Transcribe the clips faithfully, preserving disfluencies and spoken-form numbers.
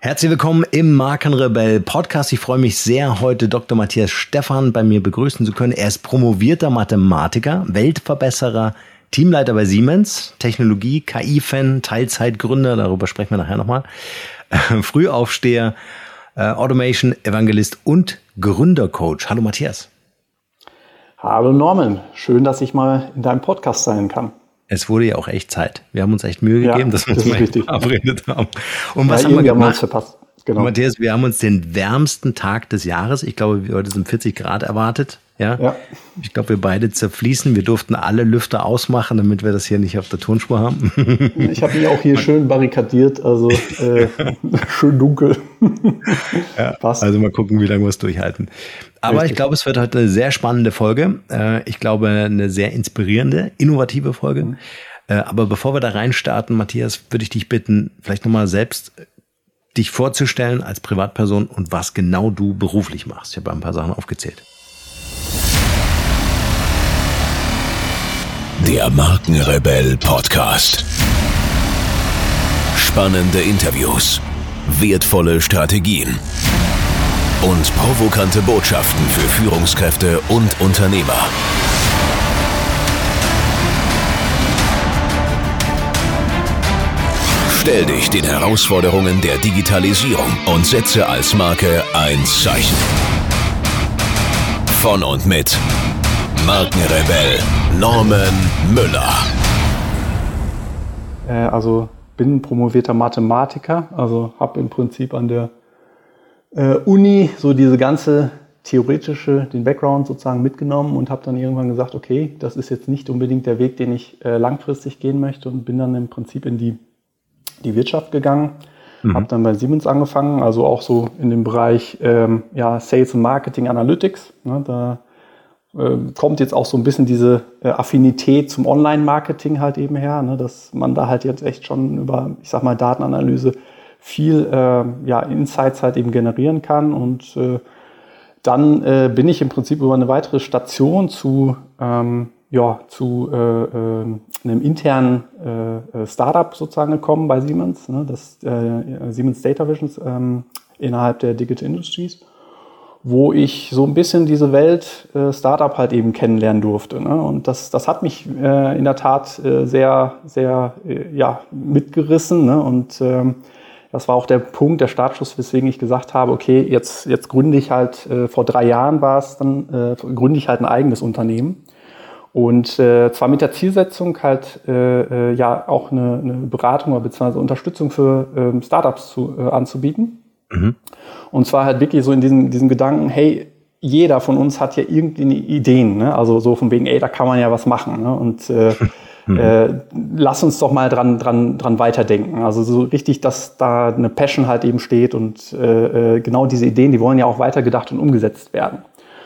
Herzlich willkommen im Markenrebell Podcast. Ich freue mich sehr, heute Doktor Matthias Stephan bei mir begrüßen zu können. Er ist promovierter Mathematiker, Weltverbesserer, Teamleiter bei Siemens, Technologie, K I-Fan, Teilzeitgründer, darüber sprechen wir nachher nochmal, äh, Frühaufsteher, äh, Automation, Evangelist und Gründercoach. Hallo Matthias. Hallo Norman, schön, dass ich mal in deinem Podcast sein kann. Es wurde ja auch echt Zeit. Wir haben uns echt Mühe gegeben, ja, dass wir das uns mal verabredet haben. Und was ja, haben wir gemacht? Haben wir uns verpasst. Genau. Matthias, wir haben uns den wärmsten Tag des Jahres, ich glaube, heute sind vierzig Grad erwartet. Ja? Ja. Ich glaube, wir beide zerfließen. Wir durften alle Lüfter ausmachen, damit wir das hier nicht auf der Tonspur haben. Ich habe mich auch hier schön barrikadiert, also äh, schön dunkel. Ja, also mal gucken, wie lange wir es durchhalten. Aber Richtig. Ich glaube, es wird heute eine sehr spannende Folge. Ich glaube, eine sehr inspirierende, innovative Folge. Mhm. Aber bevor wir da reinstarten, Matthias, würde ich dich bitten, vielleicht nochmal selbst dich vorzustellen als Privatperson und was genau du beruflich machst. Ich habe ein paar Sachen aufgezählt. Der Markenrebell Podcast. Spannende Interviews, wertvolle Strategien und provokante Botschaften für Führungskräfte und Unternehmer. Stell dich den Herausforderungen der Digitalisierung und setze als Marke ein Zeichen. Von und mit Markenrebell Norman Müller. Äh, also bin promovierter Mathematiker, also habe im Prinzip an der äh, Uni so diese ganze theoretische, den Background sozusagen mitgenommen und habe dann irgendwann gesagt, okay, das ist jetzt nicht unbedingt der Weg, den ich äh, langfristig gehen möchte und bin dann im Prinzip in die, die Wirtschaft gegangen. Mhm. Habe dann bei Siemens angefangen, also auch so in dem Bereich ähm, ja, Sales und Marketing Analytics. Ne, da kommt jetzt auch so ein bisschen diese äh, Affinität zum Online-Marketing halt eben her, ne, dass man da halt jetzt echt schon über, ich sag mal, Datenanalyse viel äh, ja, Insights halt eben generieren kann. Und äh, dann äh, bin ich im Prinzip über eine weitere Station zu, ähm, ja, zu äh, äh, einem internen äh, Startup sozusagen gekommen bei Siemens, ne, das äh, Siemens Data Visions ähm, innerhalb der Digital Industries, wo ich so ein bisschen diese Welt äh, Startup halt eben kennenlernen durfte. Ne? Und das, das hat mich äh, in der Tat äh, sehr, sehr äh, ja, mitgerissen. Ne? Und ähm, das war auch der Punkt, der Startschuss, weswegen ich gesagt habe, okay, jetzt, jetzt gründe ich halt, äh, vor drei Jahren war es dann, äh, gründe ich halt ein eigenes Unternehmen. Und äh, zwar mit der Zielsetzung halt äh, äh, ja auch eine, eine Beratung oder beziehungsweise Unterstützung für äh, Startups zu, äh, anzubieten. Mhm. Und zwar halt wirklich so in diesem, diesem Gedanken, hey, jeder von uns hat ja irgendwie Ideen, ne? Also so von wegen, ey, da kann man ja was machen, ne? Und äh, mhm. äh, lass uns doch mal dran, dran, dran weiterdenken. Also so richtig, dass da eine Passion halt eben steht und äh, genau diese Ideen, die wollen ja auch weitergedacht und umgesetzt werden.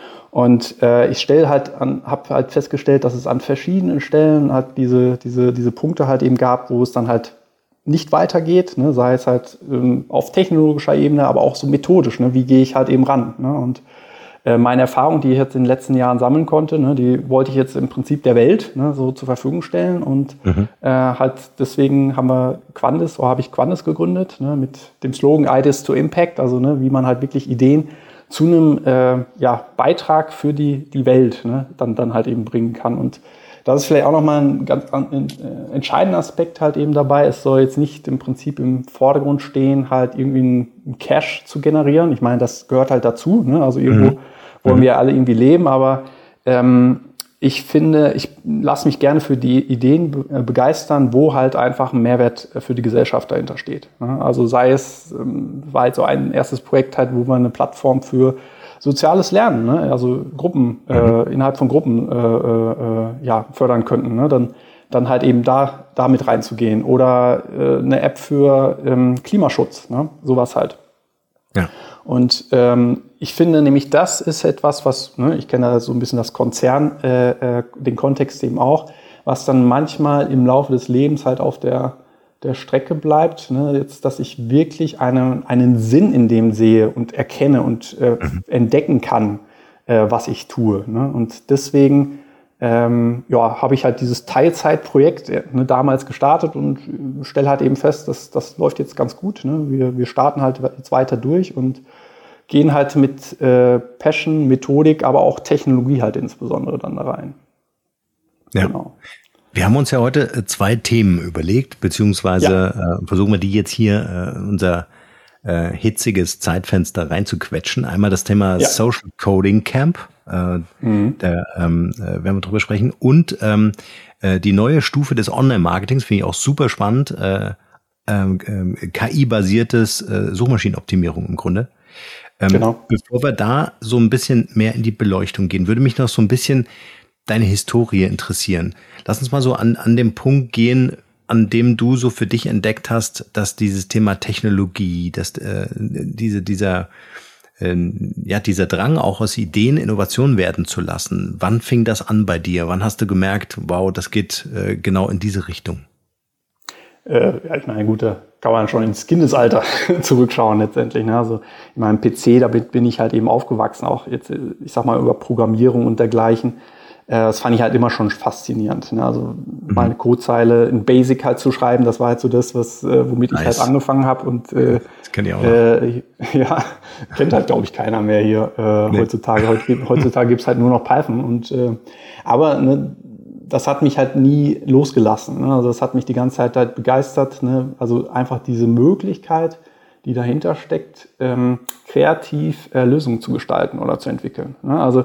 Und äh, ich stelle halt an, habe halt festgestellt, dass es an verschiedenen Stellen halt diese, diese, diese Punkte halt eben gab, wo es dann halt nicht weitergeht, ne, sei es halt ähm, auf technologischer Ebene, aber auch so methodisch, ne, wie gehe ich halt eben ran. Ne, und äh, meine Erfahrung, die ich jetzt in den letzten Jahren sammeln konnte, ne, die wollte ich jetzt im Prinzip der Welt ne, so zur Verfügung stellen und mhm. äh, halt deswegen haben wir Quandis, oder habe ich Quandis gegründet, ne, mit dem Slogan Ideas to Impact, also ne, wie man halt wirklich Ideen zu einem äh, ja, Beitrag für die, die Welt ne, dann, dann halt eben bringen kann. Und das ist vielleicht auch nochmal ein ganz ein, äh, entscheidender Aspekt halt eben dabei. Es soll jetzt nicht im Prinzip im Vordergrund stehen, halt irgendwie einen Cash zu generieren. Ich meine, das gehört halt dazu. Ne? Also irgendwo mhm. wollen wir ja alle irgendwie leben. Aber ähm, ich finde, ich lasse mich gerne für die Ideen be- begeistern, wo halt einfach ein Mehrwert für die Gesellschaft dahinter steht. Ne? Also sei es, ähm, war jetzt so ein erstes Projekt halt, wo wir eine Plattform für soziales Lernen, ne? Also Gruppen, mhm. äh, innerhalb von Gruppen äh, äh, ja, fördern könnten, ne? Dann, dann halt eben da, da mit reinzugehen. Oder äh, eine App für ähm, Klimaschutz, ne? Sowas halt. Ja. Und ähm, ich finde nämlich, das ist etwas, was, ne, ich kenne da so ein bisschen das Konzern, äh, äh, den Kontext eben auch, was dann manchmal im Laufe des Lebens halt auf der der Strecke bleibt, ne, jetzt, dass ich wirklich eine, einen Sinn in dem sehe und erkenne und äh, mhm. entdecken kann, äh, was ich tue. Ne? Und deswegen ähm, ja, habe ich halt dieses Teilzeitprojekt ne, damals gestartet und stelle halt eben fest, dass das läuft jetzt ganz gut. Ne? Wir, wir starten halt jetzt weiter durch und gehen halt mit äh, Passion, Methodik, aber auch Technologie halt insbesondere dann da rein. Ja. Genau. Wir haben uns ja heute zwei Themen überlegt, beziehungsweise ja. äh, versuchen wir die jetzt hier äh, unser äh, hitziges Zeitfenster reinzuquetschen. Einmal das Thema ja. Social Coding Camp, äh, mhm. da ähm, äh, werden wir drüber sprechen, und ähm, äh, die neue Stufe des Online-Marketings, finde ich auch super spannend, äh, äh, K I-basiertes äh, Suchmaschinenoptimierung im Grunde. Ähm, genau. Bevor wir da so ein bisschen mehr in die Beleuchtung gehen, würde mich noch so ein bisschen deine Historie interessieren. Lass uns mal so an, an dem Punkt gehen, an dem du so für dich entdeckt hast, dass dieses Thema Technologie, dass äh, diese, dieser, äh, ja, dieser Drang auch aus Ideen Innovation werden zu lassen. Wann fing das an bei dir? Wann hast du gemerkt, wow, das geht äh, genau in diese Richtung? Äh, ja, ich meine, gut, da kann man schon ins Kindesalter zurückschauen letztendlich. Ne? Also in meinem P C, da bin ich halt eben aufgewachsen, auch jetzt, ich sag mal, über Programmierung und dergleichen. Das fand ich halt immer schon faszinierend. Ne? Also mhm. mal eine Codezeile in Basic halt zu schreiben, das war halt so das, was womit nice. ich halt angefangen habe. Und äh, das kenn ich auch. Äh, ja, kennt halt, glaube ich, keiner mehr hier äh, nee. heutzutage. Heutzutage, heutzutage gibt's halt nur noch Python. Und äh, aber ne, das hat mich halt nie losgelassen. Ne? Also das hat mich die ganze Zeit halt begeistert. Ne? Also einfach diese Möglichkeit, die dahinter steckt, ähm, kreativ äh, Lösungen zu gestalten oder zu entwickeln. Ne? Also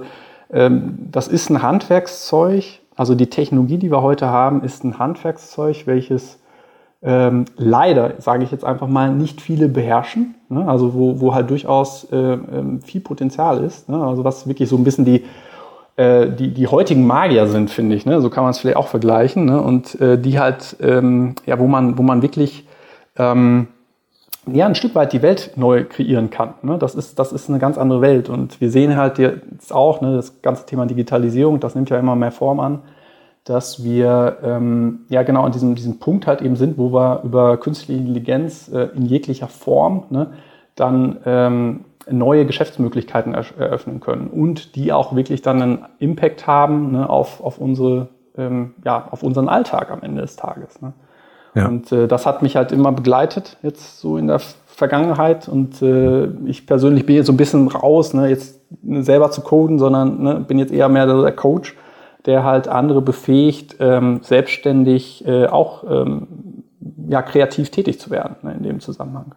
das ist ein Handwerkszeug, also die Technologie, die wir heute haben, ist ein Handwerkszeug, welches ähm, leider, sage ich jetzt einfach mal, nicht viele beherrschen, ne? Also wo, wo halt durchaus äh, viel Potenzial ist, ne? Also was wirklich so ein bisschen die, äh, die, die heutigen Magier sind, finde ich, ne? So kann man es vielleicht auch vergleichen, ne? Und äh, die halt, ähm, ja, wo man, wo man wirklich ähm, ja, ein Stück weit die Welt neu kreieren kann. Ne? Das ist, das ist eine ganz andere Welt. Und wir sehen halt jetzt auch, ne, das ganze Thema Digitalisierung, das nimmt ja immer mehr Form an, dass wir ähm, ja genau an diesem, diesem Punkt halt eben sind, wo wir über künstliche Intelligenz äh, in jeglicher Form ne, dann ähm, neue Geschäftsmöglichkeiten eröffnen können und die auch wirklich dann einen Impact haben ne, auf, auf, unsere, ähm, ja, auf unseren Alltag am Ende des Tages. Ne? Ja. Und äh, das hat mich halt immer begleitet, jetzt so in der Vergangenheit. Und äh, ich persönlich bin jetzt so ein bisschen raus, ne, jetzt selber zu coden, sondern ne, bin jetzt eher mehr der Coach, der halt andere befähigt, ähm, selbstständig äh, auch ähm, ja, kreativ tätig zu werden ne, in dem Zusammenhang.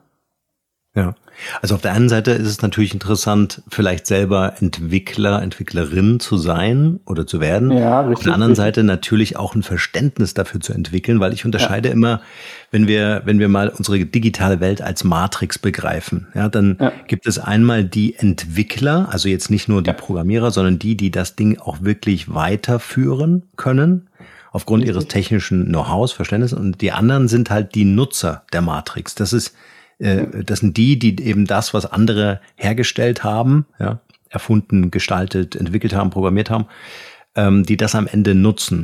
Ja, also auf der einen Seite ist es natürlich interessant, vielleicht selber Entwickler, Entwicklerin zu sein oder zu werden. Ja, richtig, auf der anderen richtig. Seite natürlich auch ein Verständnis dafür zu entwickeln, weil ich unterscheide ja. immer, wenn wir, wenn wir mal unsere digitale Welt als Matrix begreifen, ja, dann ja. gibt es einmal die Entwickler, also jetzt nicht nur die ja. Programmierer, sondern die, die das Ding auch wirklich weiterführen können, aufgrund richtig. ihres technischen Know-hows, Verständnisses, und die anderen sind halt die Nutzer der Matrix. Das ist Das sind die, die eben das, was andere hergestellt haben, ja, erfunden, gestaltet, entwickelt haben, programmiert haben, ähm, die das am Ende nutzen.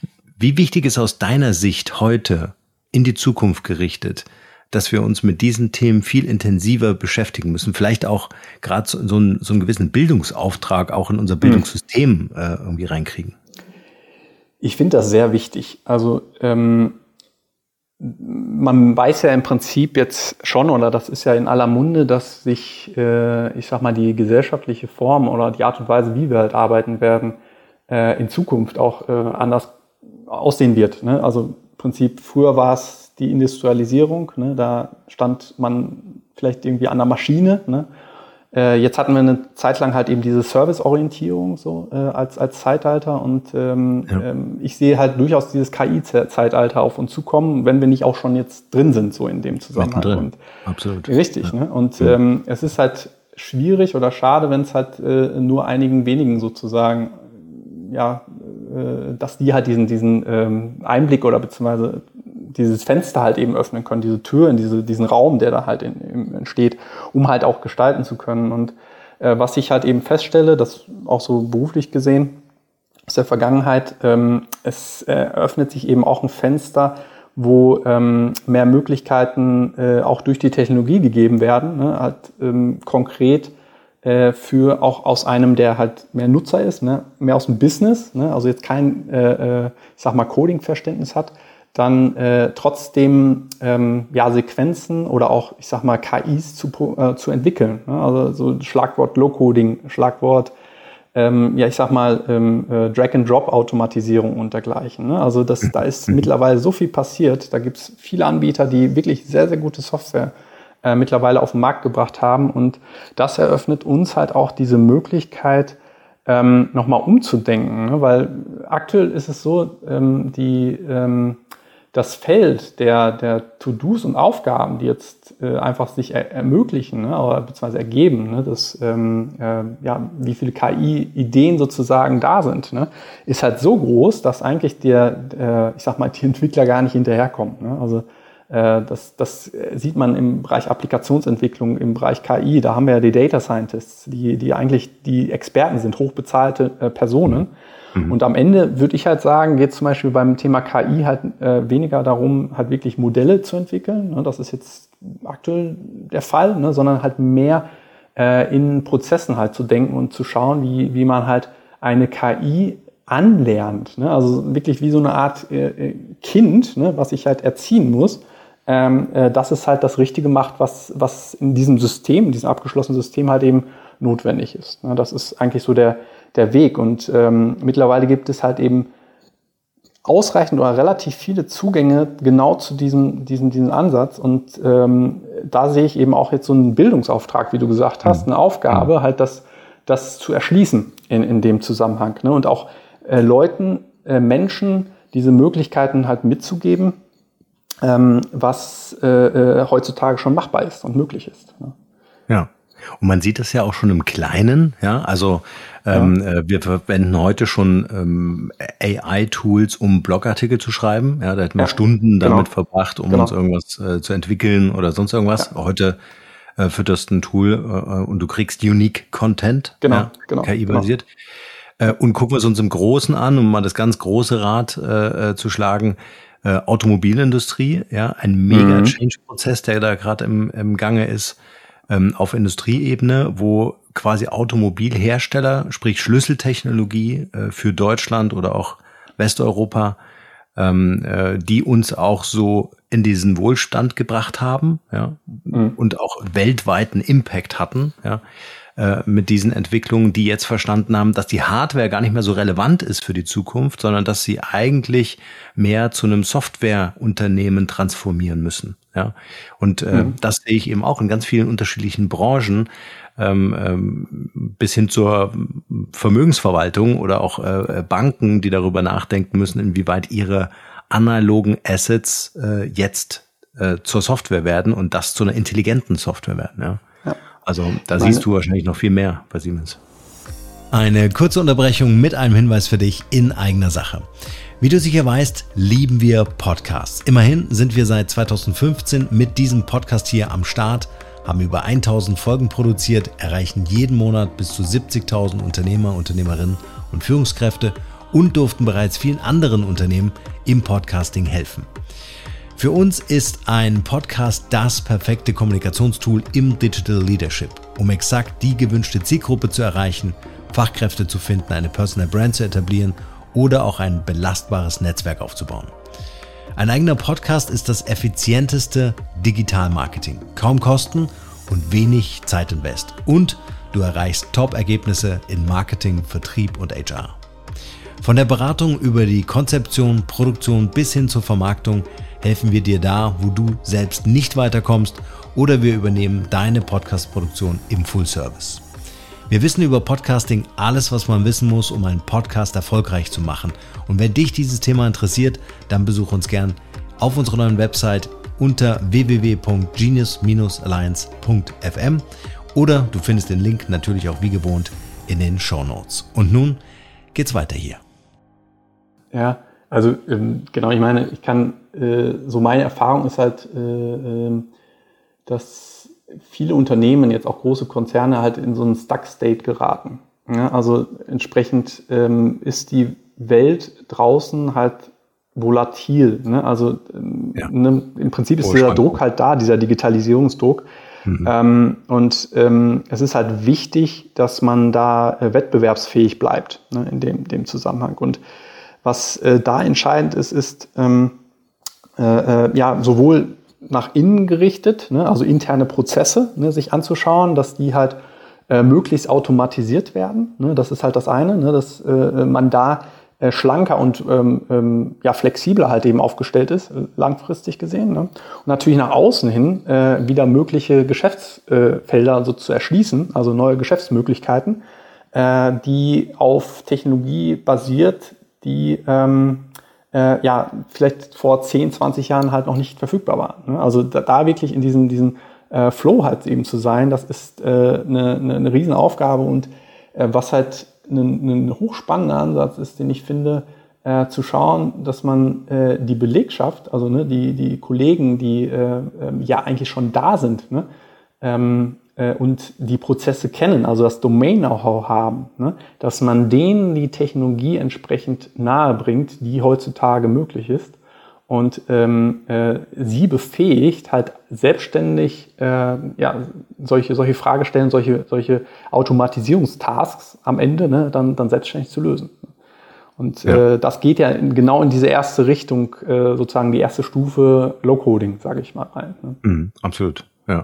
Wie wichtig ist aus deiner Sicht heute in die Zukunft gerichtet, dass wir uns mit diesen Themen viel intensiver beschäftigen müssen? Vielleicht auch gerade so, so, einen, so einen gewissen Bildungsauftrag auch in unser Bildungssystem äh, irgendwie reinkriegen. Ich finde das sehr wichtig. Also ähm man weiß ja im Prinzip jetzt schon, oder das ist ja in aller Munde, dass sich, äh, ich sag mal, die gesellschaftliche Form oder die Art und Weise, wie wir halt arbeiten werden, äh, in Zukunft auch äh, anders aussehen wird. Ne? Also im Prinzip, früher war es die Industrialisierung, ne? Da stand man vielleicht irgendwie an der Maschine, ne? Äh, jetzt hatten wir eine Zeit lang halt eben diese Serviceorientierung so äh, als als Zeitalter und ähm, ja. ähm, ich sehe halt durchaus dieses K I-Zeitalter auf uns zukommen, wenn wir nicht auch schon jetzt drin sind so in dem Zusammenhang. Und absolut. Richtig, ja. ne? Und ja. ähm, es ist halt schwierig oder schade, wenn es halt äh, nur einigen wenigen sozusagen ja, äh, dass die halt diesen diesen ähm, Einblick oder beziehungsweise dieses Fenster halt eben öffnen können, diese Tür in diese, diesen Raum, der da halt in, in, entsteht, um halt auch gestalten zu können. Und äh, was ich halt eben feststelle, das auch so beruflich gesehen aus der Vergangenheit, ähm, es äh, öffnet sich eben auch ein Fenster, wo ähm, mehr Möglichkeiten äh, auch durch die Technologie gegeben werden, ne, halt ähm, konkret äh, für auch aus einem, der halt mehr Nutzer ist, ne, mehr aus dem Business, ne, also jetzt kein, äh, ich sag mal, Coding-Verständnis hat, dann äh, trotzdem ähm, ja, Sequenzen oder auch, ich sag mal, K Is zu, äh, zu entwickeln. Ne? Also so Schlagwort Low-Coding, Schlagwort, ähm, ja, ich sag mal, ähm, äh, Drag-and-Drop-Automatisierung und dergleichen. Ne? Also das, da ist mittlerweile so viel passiert. Da gibt es viele Anbieter, die wirklich sehr, sehr gute Software äh, mittlerweile auf den Markt gebracht haben. Und das eröffnet uns halt auch diese Möglichkeit, ähm, nochmal umzudenken. Ne? Weil aktuell ist es so, ähm, die ähm, das Feld der, der To-Dos und Aufgaben, die jetzt äh, einfach sich er- ermöglichen, ne, oder beziehungsweise ergeben, ne, dass, ähm, äh, ja, wie viele K I-Ideen sozusagen da sind, ne, ist halt so groß, dass eigentlich der, äh, ich sag mal, die Entwickler gar nicht hinterherkommen. Ne? Also äh, das, das sieht man im Bereich Applikationsentwicklung, im Bereich K I. Da haben wir ja die Data Scientists, die, die eigentlich die Experten sind, hochbezahlte äh, Personen. Mhm. Und am Ende würde ich halt sagen, geht es zum Beispiel beim Thema K I halt äh, weniger darum, halt wirklich Modelle zu entwickeln. Ne? Das ist jetzt aktuell der Fall, ne? Sondern halt mehr äh, in Prozessen halt zu denken und zu schauen, wie, wie man halt eine K I anlernt. Ne? Also wirklich wie so eine Art äh, Kind, ne? Was ich halt erziehen muss, ähm, äh, dass es halt das Richtige macht, was, was in diesem System, in diesem abgeschlossenen System halt eben notwendig ist. Ne? Das ist eigentlich so der der Weg. Und ähm, mittlerweile gibt es halt eben ausreichend oder relativ viele Zugänge genau zu diesem, diesem, diesem Ansatz. Und ähm, da sehe ich eben auch jetzt so einen Bildungsauftrag, wie du gesagt hast, eine Aufgabe, halt das, das zu erschließen in, in dem Zusammenhang. Ne? Und auch äh, Leuten, äh, Menschen diese Möglichkeiten halt mitzugeben, ähm, was äh, äh, heutzutage schon machbar ist und möglich ist. Ne? Ja. Und man sieht das ja auch schon im Kleinen, ja, also ähm, ja. wir verwenden heute schon ähm, A I-Tools, um Blogartikel zu schreiben, ja, da hätten wir ja. Stunden damit genau. verbracht, um genau. uns irgendwas äh, zu entwickeln oder sonst irgendwas. Ja. Heute äh, fütterst ein Tool äh, und du kriegst Unique Content, genau, ja, genau, K I-basiert. Genau. Äh, und gucken wir es uns im Großen an, um mal das ganz große Rad äh, zu schlagen. Äh, Automobilindustrie, ja, ein mega mhm. Change-Prozess, der da gerade im, im Gange ist. Auf Industrieebene, wo quasi Automobilhersteller, sprich Schlüsseltechnologie äh, für Deutschland oder auch Westeuropa, ähm, äh, die uns auch so in diesen Wohlstand gebracht haben, ja, mhm. und auch weltweiten Impact hatten, ja, äh, mit diesen Entwicklungen, die jetzt verstanden haben, dass die Hardware gar nicht mehr so relevant ist für die Zukunft, sondern dass sie eigentlich mehr zu einem Softwareunternehmen transformieren müssen. Ja, und äh, mhm. das sehe ich eben auch in ganz vielen unterschiedlichen Branchen, ähm, ähm, bis hin zur Vermögensverwaltung oder auch äh, Banken, die darüber nachdenken müssen, inwieweit ihre analogen Assets äh, jetzt äh, zur Software werden und das zu einer intelligenten Software werden. Ja, ja. Also da Meine. siehst du wahrscheinlich noch viel mehr bei Siemens. Eine kurze Unterbrechung mit einem Hinweis für dich in eigener Sache. Wie du sicher weißt, lieben wir Podcasts. Immerhin sind wir seit zweitausendfünfzehn mit diesem Podcast hier am Start, haben über tausend Folgen produziert, erreichen jeden Monat bis zu siebzigtausend Unternehmer, Unternehmerinnen und Führungskräfte und durften bereits vielen anderen Unternehmen im Podcasting helfen. Für uns ist ein Podcast das perfekte Kommunikationstool im Digital Leadership, um exakt die gewünschte Zielgruppe zu erreichen, Fachkräfte zu finden, eine Personal Brand zu etablieren oder auch ein belastbares Netzwerk aufzubauen. Ein eigener Podcast ist das effizienteste Digital-Marketing. Kaum Kosten und wenig Zeitinvest. Und du erreichst Top-Ergebnisse in Marketing, Vertrieb und H R. Von der Beratung über die Konzeption, Produktion bis hin zur Vermarktung helfen wir dir da, wo du selbst nicht weiterkommst, oder wir übernehmen deine Podcast-Produktion im Full-Service. Wir wissen über Podcasting alles, was man wissen muss, um einen Podcast erfolgreich zu machen. Und wenn dich dieses Thema interessiert, dann besuch uns gern auf unserer neuen Website unter w w w punkt genius alliance punkt f m oder du findest den Link natürlich auch wie gewohnt in den Shownotes. Und nun geht's weiter hier. Ja, also ähm, genau, ich meine, ich kann, äh, so meine Erfahrung ist halt, äh, äh, dass viele Unternehmen, jetzt auch große Konzerne, halt in so einen Stuck-State geraten. Ja, also entsprechend ähm, ist die Welt draußen halt volatil. Ne? Also ähm, ja. ne, im Prinzip ist dieser Druck halt da, dieser Digitalisierungsdruck. Mhm. Ähm, und ähm, es ist halt wichtig, dass man da äh, wettbewerbsfähig bleibt, ne, in dem, dem Zusammenhang. Und was äh, da entscheidend ist, ist ähm, äh, äh, ja sowohl nach innen gerichtet, ne, also interne Prozesse, ne, sich anzuschauen, dass die halt äh, möglichst automatisiert werden. Ne, das ist halt das eine, ne, dass äh, man da äh, schlanker und ähm, ähm, ja, flexibler halt eben aufgestellt ist, langfristig gesehen. Ne. Und natürlich nach außen hin äh, wieder mögliche Geschäftsfelder so zu erschließen, also neue Geschäftsmöglichkeiten, äh, die auf Technologie basiert, die ähm, äh, ja vielleicht vor zehn, zwanzig Jahren halt noch nicht verfügbar waren. Ne? Also da, da wirklich in diesem, diesem äh, Flow halt eben zu sein, das ist äh, eine, eine, eine Riesenaufgabe und äh, was halt ein, ein hochspannender Ansatz ist, den ich finde, äh, zu schauen, dass man äh, die Belegschaft, also ne, die, die Kollegen, die äh, äh, ja eigentlich schon da sind, ne, ähm, und die Prozesse kennen, also das Domain-Know-how haben, ne, dass man denen die Technologie entsprechend nahe bringt, die heutzutage möglich ist und ähm, äh, sie befähigt, halt selbstständig äh, ja, solche, solche Fragestellen, solche, solche Automatisierungstasks am Ende ne, dann, dann selbstständig zu lösen. Und ja. äh, das geht ja in, genau in diese erste Richtung, äh, sozusagen die erste Stufe Low-Coding, sage ich mal rein. Ne? Mhm, absolut, ja.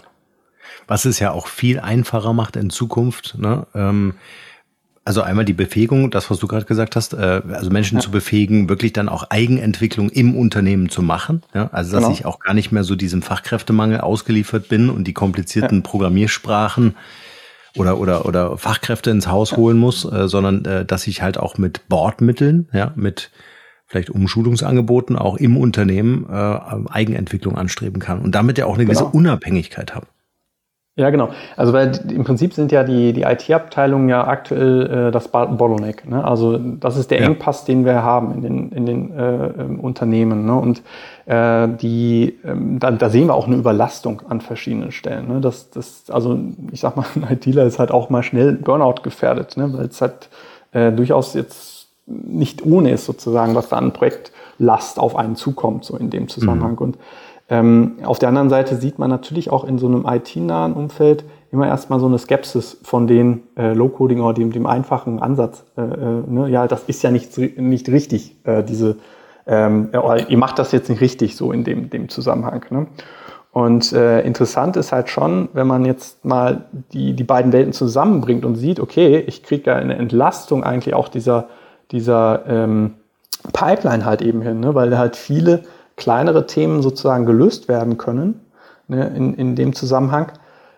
Was es ja auch viel einfacher macht in Zukunft, ne? Ähm, also einmal die Befähigung, das, was du gerade gesagt hast, äh, also Menschen ja. zu befähigen, wirklich dann auch Eigenentwicklung im Unternehmen zu machen. Ja? Also dass genau. ich auch gar nicht mehr so diesem Fachkräftemangel ausgeliefert bin und die komplizierten ja. Programmiersprachen oder oder oder Fachkräfte ins Haus ja. holen muss, äh, sondern äh, dass ich halt auch mit Bordmitteln, ja, mit vielleicht Umschulungsangeboten auch im Unternehmen äh, Eigenentwicklung anstreben kann und damit ja auch eine gewisse genau. Unabhängigkeit habe. Ja, genau. Also weil im Prinzip sind ja die, die I T-Abteilungen ja aktuell äh, das Bottleneck. Ne? Also das ist der ja. Engpass, den wir haben in den, in den äh, ähm, Unternehmen. Ne? Und äh, die, ähm, da, da sehen wir auch eine Überlastung an verschiedenen Stellen. Ne? Das, das, also ich sag mal, ein ITler ist halt auch mal schnell Burnout gefährdet, ne? Weil es halt äh, durchaus jetzt nicht ohne ist sozusagen, was da an Projektlast auf einen zukommt, so in dem Zusammenhang. Mhm. Und Ähm, auf der anderen Seite sieht man natürlich auch in so einem I T-nahen Umfeld immer erstmal so eine Skepsis von den äh, Low-Coding oder dem, dem einfachen Ansatz. Äh, äh, ne? Ja, das ist ja nicht, nicht richtig, äh, diese, ähm, äh, ihr macht das jetzt nicht richtig so in dem, dem Zusammenhang. Ne? Und äh, interessant ist halt schon, wenn man jetzt mal die, die beiden Welten zusammenbringt und sieht, okay, ich kriege ja eine Entlastung eigentlich auch dieser, dieser ähm, Pipeline halt eben hin, ne? Weil halt viele kleinere Themen sozusagen gelöst werden können, ne, in, in dem Zusammenhang.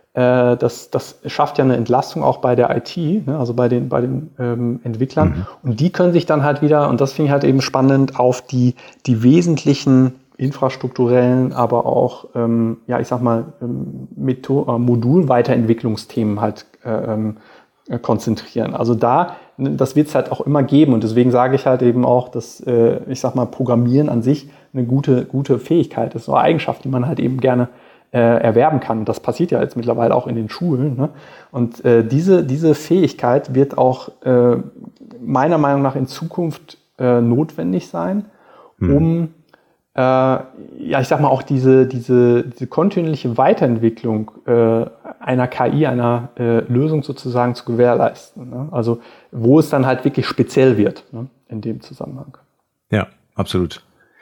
Äh, das, das schafft ja eine Entlastung auch bei der I T, ne, also bei den, bei den ähm, Entwicklern. Mhm. Und die können sich dann halt wieder, und das finde ich halt eben spannend, auf die, die wesentlichen infrastrukturellen, aber auch, ähm, ja, ich sag mal, ähm, Metho- äh, Modul-Weiterentwicklungsthemen halt ähm, äh, konzentrieren. Also da, das wird es halt auch immer geben. Und deswegen sage ich halt eben auch, dass, äh, ich sag mal, Programmieren an sich eine gute, gute Fähigkeit ist, so eine Eigenschaft, die man halt eben gerne äh, erwerben kann. Das passiert ja jetzt mittlerweile auch in den Schulen. Ne? Und äh, diese, diese Fähigkeit wird auch äh, meiner Meinung nach in Zukunft äh, notwendig sein, mhm. um äh, ja, ich sag mal auch diese, diese, diese kontinuierliche Weiterentwicklung äh, einer K I, einer äh, Lösung sozusagen zu gewährleisten. Ne? Also wo es dann halt wirklich speziell wird, ne? In dem Zusammenhang. Ja, absolut.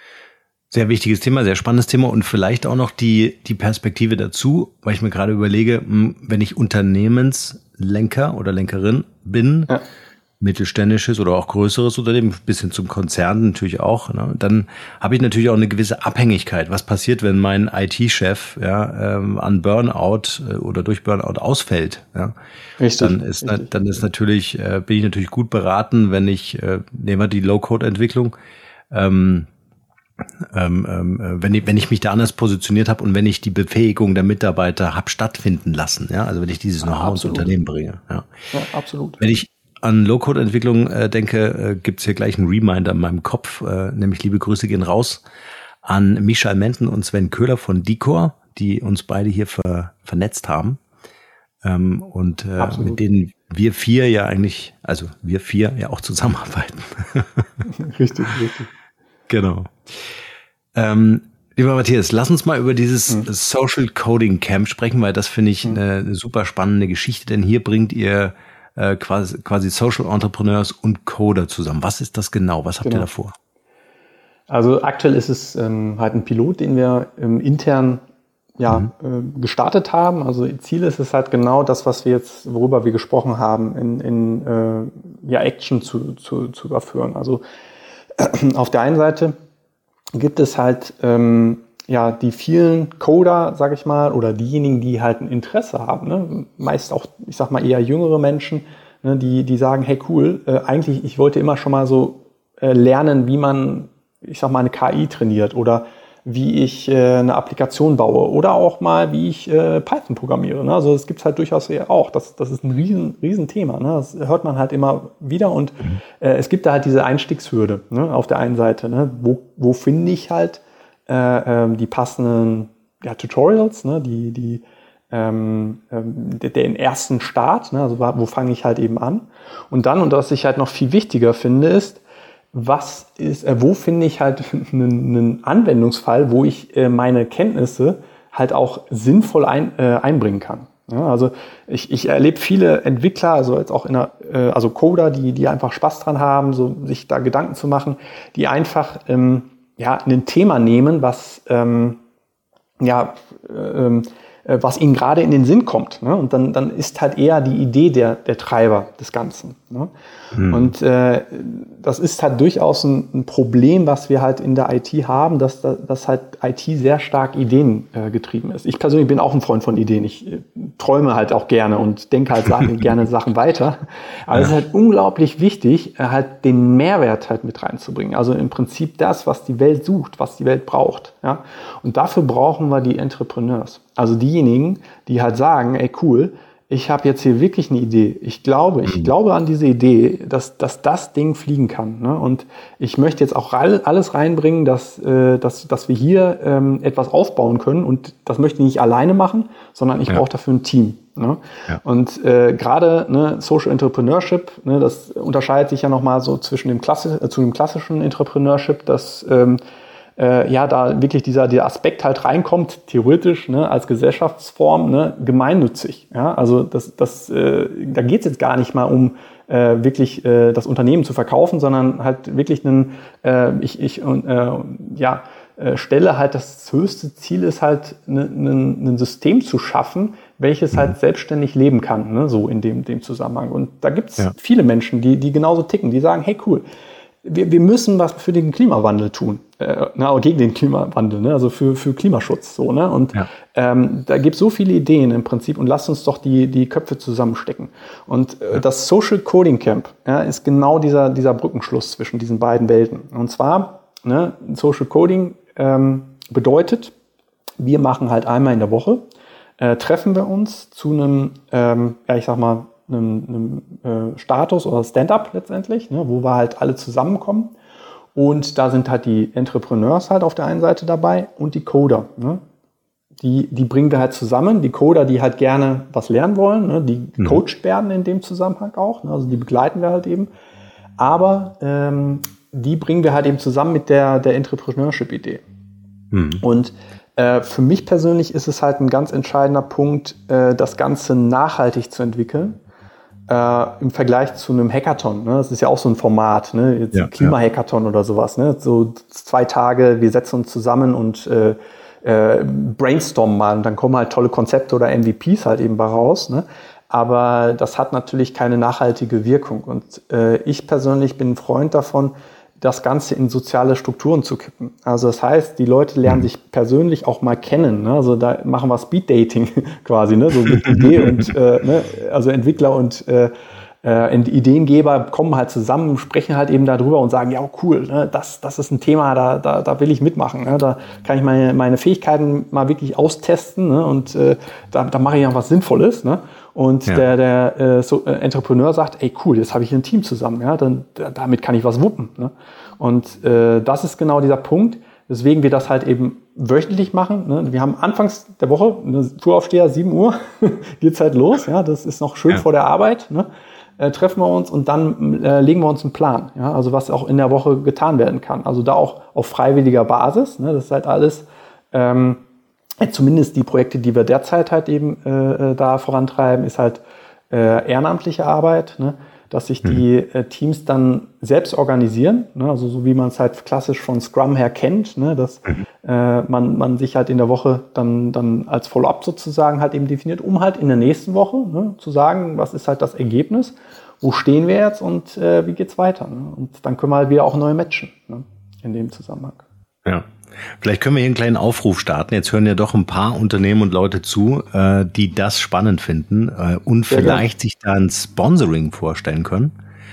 Sehr wichtiges Thema, sehr spannendes Thema und vielleicht auch noch die, die Perspektive dazu, weil ich mir gerade überlege, wenn ich Unternehmenslenker oder Lenkerin bin, ja. mittelständisches oder auch größeres Unternehmen, bis hin zum Konzern natürlich auch, ne, dann habe ich natürlich auch eine gewisse Abhängigkeit. Was passiert, wenn mein I T-Chef ja, ähm, an Burnout äh, oder durch Burnout ausfällt? Ja? Richtig. Dann ist, richtig. Dann ist natürlich, äh, bin ich natürlich gut beraten, wenn ich, äh, nehmen wir die Low-Code-Entwicklung, ähm, Ähm, ähm, wenn ich wenn ich mich da anders positioniert habe und wenn ich die Befähigung der Mitarbeiter habe stattfinden lassen, ja, also wenn ich dieses Know-how ins Unternehmen bringe, ja. Ja, absolut. Wenn ich an Low-Code-Entwicklung äh, denke, äh, gibt's hier gleich einen Reminder in meinem Kopf, äh, nämlich liebe Grüße gehen raus an Michael Menten und Sven Köhler von Dicor, die uns beide hier ver, vernetzt haben ähm, und äh, mit denen wir vier ja eigentlich, also wir vier ja auch zusammenarbeiten. Richtig, richtig. Genau. Ähm, Lieber Matthias, lass uns mal über dieses mhm. Social Coding Camp sprechen, weil das finde ich mhm. eine, eine super spannende Geschichte, denn hier bringt ihr äh, quasi, quasi Social Entrepreneurs und Coder zusammen. Was ist das genau? Was habt genau. ihr da vor? Also aktuell ist es ähm, halt ein Pilot, den wir ähm, intern ja, mhm. äh, gestartet haben. Also Ziel ist es halt genau das, was wir jetzt, worüber wir gesprochen haben, in, in äh, ja, Action zu, zu, zu überführen. Also äh, auf der einen Seite gibt es halt ähm, ja die vielen Coder, sag ich mal, oder diejenigen, die halt ein Interesse haben. Ne? Meist auch, ich sag mal, eher jüngere Menschen, ne? die die sagen, hey cool, äh, eigentlich, ich wollte immer schon mal so äh, lernen, wie man, ich sag mal, eine K I trainiert oder wie ich äh, eine Applikation baue oder auch mal, wie ich äh, Python programmiere. Ne? Also das gibt's halt durchaus auch. Das, das ist ein riesen, riesen Thema. Ne? Das hört man halt immer wieder und äh, es gibt da halt diese Einstiegshürde, ne? Auf der einen Seite. Ne? Wo, wo finde ich halt äh, äh, die passenden ja, Tutorials, ne? die, die ähm, ähm, den ersten Start, ne? Also wo fange ich halt eben an? Und dann, und was ich halt noch viel wichtiger finde, ist, was ist, äh, wo finde ich halt einen, einen Anwendungsfall, wo ich äh, meine Kenntnisse halt auch sinnvoll ein, äh, einbringen kann. Ja, also ich, ich erlebe viele Entwickler, also jetzt auch in der, äh, also Coder, die, die einfach Spaß dran haben, so sich da Gedanken zu machen, die einfach ähm, ja ein Thema nehmen, was ähm, ja ähm, was ihnen gerade in den Sinn kommt. Ne? Und dann, dann ist halt eher die Idee der, der Treiber des Ganzen. Ne? Hm. Und äh, das ist halt durchaus ein, ein Problem, was wir halt in der I T haben, dass, dass halt I T sehr stark Ideen äh, getrieben ist. Ich persönlich bin auch ein Freund von Ideen. Ich äh, träume halt auch gerne und denke halt Sachen, gerne Sachen weiter. Aber ja. Es ist halt unglaublich wichtig, äh, halt den Mehrwert halt mit reinzubringen. Also im Prinzip das, was die Welt sucht, was die Welt braucht. Ja? Und dafür brauchen wir die Entrepreneurs. Also diejenigen, die halt sagen, ey cool, ich habe jetzt hier wirklich eine Idee. Ich glaube, ich glaube an diese Idee, dass, dass das Ding fliegen kann. Ne? Und ich möchte jetzt auch alles reinbringen, dass, äh, dass, dass wir hier ähm, etwas aufbauen können. Und das möchte ich nicht alleine machen, sondern ich ja. brauche dafür ein Team. Ne? Ja. Und äh, gerade ne, Social Entrepreneurship, ne, das unterscheidet sich ja nochmal so zwischen dem, Klassi- äh, zu dem klassischen Entrepreneurship, dass ähm, Äh, ja, da wirklich dieser, dieser Aspekt halt reinkommt, theoretisch, ne, als Gesellschaftsform, ne, gemeinnützig. Ja, also das, das, äh, da geht es jetzt gar nicht mal um äh, wirklich äh, das Unternehmen zu verkaufen, sondern halt wirklich einen, äh, ich, ich äh, ja, äh, stelle halt das höchste Ziel ist halt, ein ne, System zu schaffen, welches halt selbstständig leben kann, ne, so in dem, dem Zusammenhang. Und da gibt es ja. viele Menschen, die, die genauso ticken, die sagen, hey cool, Wir, wir müssen was für den Klimawandel tun, äh, na, gegen den Klimawandel, ne? Also für, für Klimaschutz. So, ne? Und ja. ähm, da gibt es so viele Ideen im Prinzip und lasst uns doch die, die Köpfe zusammenstecken. Und äh, ja. das Social Coding Camp ja, ist genau dieser, dieser Brückenschluss zwischen diesen beiden Welten. Und zwar, ne, Social Coding ähm, bedeutet, wir machen halt einmal in der Woche, äh, treffen wir uns zu einem, ähm, ja ich sag mal, einem, einem äh, Status oder Stand-up letztendlich, ne, wo wir halt alle zusammenkommen. Und da sind halt die Entrepreneurs halt auf der einen Seite dabei und die Coder. Ne. Die, die bringen wir halt zusammen. Die Coder, die halt gerne was lernen wollen, ne, die mhm. gecoacht werden in dem Zusammenhang auch. Ne, also die begleiten wir halt eben. Aber ähm, die bringen wir halt eben zusammen mit der, der Entrepreneurship-Idee. Mhm. Und äh, für mich persönlich ist es halt ein ganz entscheidender Punkt, äh, das Ganze nachhaltig zu entwickeln. Äh, im Vergleich zu einem Hackathon. Ne? Das ist ja auch so ein Format, ne? Jetzt ja, Klima-Hackathon ja. oder sowas. Ne? So zwei Tage, wir setzen uns zusammen und äh, äh, brainstormen mal und dann kommen halt tolle Konzepte oder M V Ps halt eben bei raus. Ne? Aber das hat natürlich keine nachhaltige Wirkung. Und äh, ich persönlich bin ein Freund davon, das Ganze in soziale Strukturen zu kippen. Also das heißt, die Leute lernen sich persönlich auch mal kennen. Ne? Also da machen wir Speed-Dating quasi, ne? So mit Idee und äh, ne? Also Entwickler und äh, äh, Ideengeber kommen halt zusammen, sprechen halt eben darüber und sagen, ja cool, ne? das, das ist ein Thema, da, da, da will ich mitmachen. Ne? Da kann ich meine, meine Fähigkeiten mal wirklich austesten, ne? Und äh, da, da mache ich auch was Sinnvolles. Ne? Und ja. der, der äh, so, äh, Entrepreneur sagt, ey cool, jetzt habe ich ein Team zusammen, ja, dann da, damit kann ich was wuppen. Ne? Und äh, das ist genau dieser Punkt, weswegen wir das halt eben wöchentlich machen. Ne? Wir haben anfangs der Woche, ne, Frühaufsteher, sieben Uhr, geht's halt los, ja, das ist noch schön ja. vor der Arbeit, ne? äh, treffen wir uns und dann äh, legen wir uns einen Plan, ja, also was auch in der Woche getan werden kann. Also da auch auf freiwilliger Basis, ne? Das ist halt alles Ähm, zumindest die Projekte, die wir derzeit halt eben äh, da vorantreiben, ist halt äh, ehrenamtliche Arbeit, ne? Dass sich die äh, Teams dann selbst organisieren, ne? Also so wie man es halt klassisch von Scrum her kennt, ne? Dass mhm. äh, man, man sich halt in der Woche dann, dann als Follow-up sozusagen halt eben definiert, um halt in der nächsten Woche, ne, zu sagen, was ist halt das Ergebnis, wo stehen wir jetzt und äh, wie geht's weiter, ne? Und dann können wir halt wieder auch neu matchen, ne? In dem Zusammenhang. Ja. Vielleicht können wir hier einen kleinen Aufruf starten. Jetzt hören ja doch ein paar Unternehmen und Leute zu, äh, die das spannend finden äh, und Sehr vielleicht gerne. sich da ein Sponsoring vorstellen können.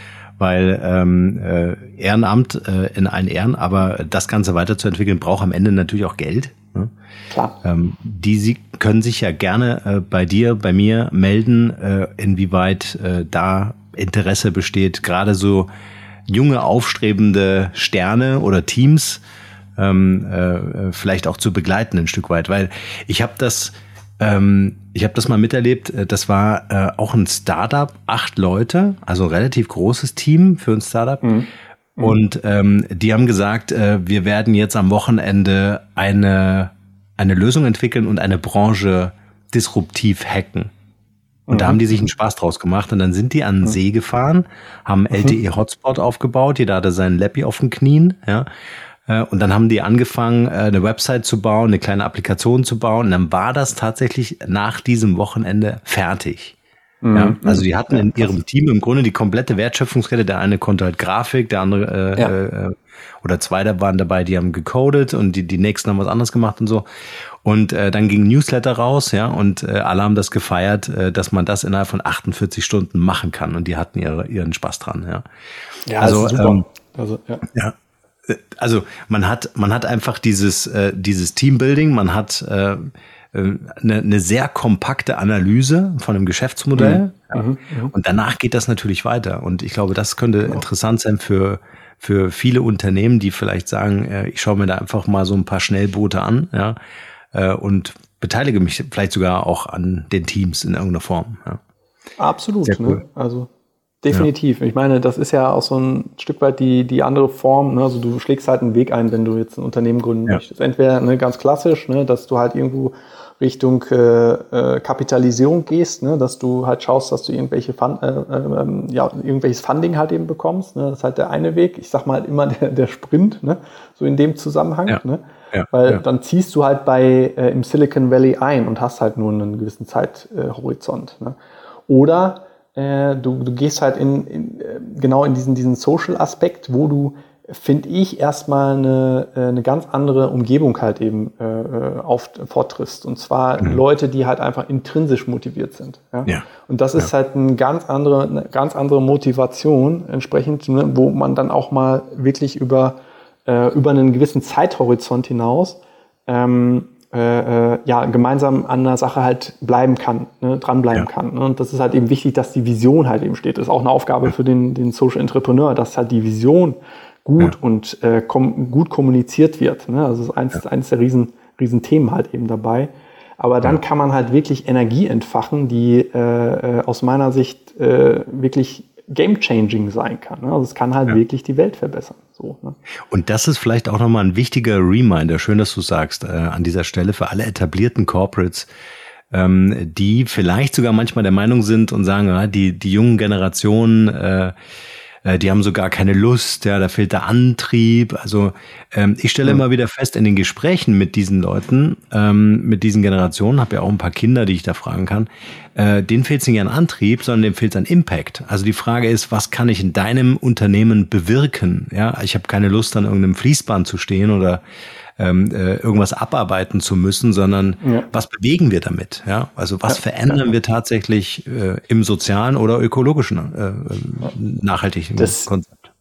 Weil ähm, äh, Ehrenamt äh, in allen Ehren, aber das Ganze weiterzuentwickeln, braucht am Ende natürlich auch Geld. Ne? Klar. Ähm, die sie können sich ja gerne äh, bei dir, bei mir melden, äh, inwieweit äh, da Interesse besteht, gerade so junge, aufstrebende Sterne oder Teams ähm, äh, vielleicht auch zu begleiten ein Stück weit, weil ich habe das ähm, ich habe das mal miterlebt, das war äh, auch ein Startup, acht Leute, also ein relativ großes Team für ein Startup mhm. und ähm, die haben gesagt, äh, wir werden jetzt am Wochenende eine eine Lösung entwickeln und eine Branche disruptiv hacken. Und mhm. da haben die sich einen Spaß draus gemacht und dann sind die an den See gefahren, haben einen L T E-Hotspot aufgebaut, jeder hatte seinen Lappi auf den Knien, ja. Und dann haben die angefangen, eine Website zu bauen, eine kleine Applikation zu bauen. Und dann war das tatsächlich nach diesem Wochenende fertig. Mhm. Ja, also die hatten in ihrem Team im Grunde die komplette Wertschöpfungskette. Der eine konnte halt Grafik, der andere äh, ja. äh, oder zwei da waren dabei, die haben gecodet und die die nächsten haben was anderes gemacht und so. Und äh, dann ging ein Newsletter raus, ja, und äh, alle haben das gefeiert, äh, dass man das innerhalb von achtundvierzig Stunden machen kann. Und die hatten ihre, ihren Spaß dran, ja. Ja, also super. Ähm, also ja. ja. Also man hat man hat einfach dieses äh, dieses Teambuilding, man hat äh, eine, eine sehr kompakte Analyse von einem Geschäftsmodell mhm. Ja. Mhm. Und danach geht das natürlich weiter und ich glaube, das könnte genau. interessant sein für für viele Unternehmen, die vielleicht sagen, äh, ich schaue mir da einfach mal so ein paar Schnellboote an, ja, äh, und beteilige mich vielleicht sogar auch an den Teams in irgendeiner Form. Ja. Absolut, sehr cool. Ne? Also definitiv. Ja. Ich meine, das ist ja auch so ein Stück weit die die andere Form. Ne? Also du schlägst halt einen Weg ein, wenn du jetzt ein Unternehmen gründen ja. möchtest. Entweder ne, ganz klassisch, ne, dass du halt irgendwo Richtung äh, äh, Kapitalisierung gehst, ne, dass du halt schaust, dass du irgendwelche Fund, äh, äh, ja, irgendwelches Funding halt eben bekommst. Ne? Das ist halt der eine Weg. Ich sag mal halt immer der, der Sprint, ne? So in dem Zusammenhang. Ja. Ne? Ja. Weil ja. dann ziehst du halt bei äh, im Silicon Valley ein und hast halt nur einen gewissen Zeithorizont. Äh, ne? Oder äh, du, du gehst halt in, in äh, genau in diesen, diesen Social-Aspekt, wo du, finde ich, erstmal eine, eine ganz andere Umgebung halt eben äh, auf, vortriffst. Und zwar mhm. Leute, die halt einfach intrinsisch motiviert sind. Ja? Ja. Und das ist ja. halt eine ganz andere, eine ganz andere Motivation entsprechend, ne, wo man dann auch mal wirklich über, äh, über einen gewissen Zeithorizont hinaus ähm, Äh, ja, gemeinsam an einer Sache halt bleiben kann, ne, dranbleiben ja. kann. Ne? Und das ist halt eben wichtig, dass die Vision halt eben steht. Das ist auch eine Aufgabe ja. für den, den Social Entrepreneur, dass halt die Vision gut ja. und äh, kom- gut kommuniziert wird. Ne? Also das ist eins, ja. eins der riesen, riesen Themen halt eben dabei. Aber dann ja. kann man halt wirklich Energie entfachen, die äh, aus meiner Sicht äh, wirklich game-changing sein kann. Ne? Also es kann halt ja. wirklich die Welt verbessern. So, ne? Und das ist vielleicht auch nochmal ein wichtiger Reminder, schön, dass du sagst, äh, an dieser Stelle für alle etablierten Corporates, ähm, die vielleicht sogar manchmal der Meinung sind und sagen, ja, die die jungen Generationen, äh, die haben so gar keine Lust, ja, da fehlt der Antrieb. Also ähm, ich stelle mhm. immer wieder fest in den Gesprächen mit diesen Leuten, ähm, mit diesen Generationen, habe ja auch ein paar Kinder, die ich da fragen kann, äh, denen fehlt es nicht an Antrieb, sondern denen fehlt es an Impact. Also die Frage ist, was kann ich in deinem Unternehmen bewirken? Ja, ich habe keine Lust, an irgendeinem Fließband zu stehen oder ähm, äh, irgendwas abarbeiten zu müssen, sondern ja. was bewegen wir damit? Ja, also was ja. verändern ja. wir tatsächlich äh, im sozialen oder ökologischen äh, nachhaltigen das, Konzept?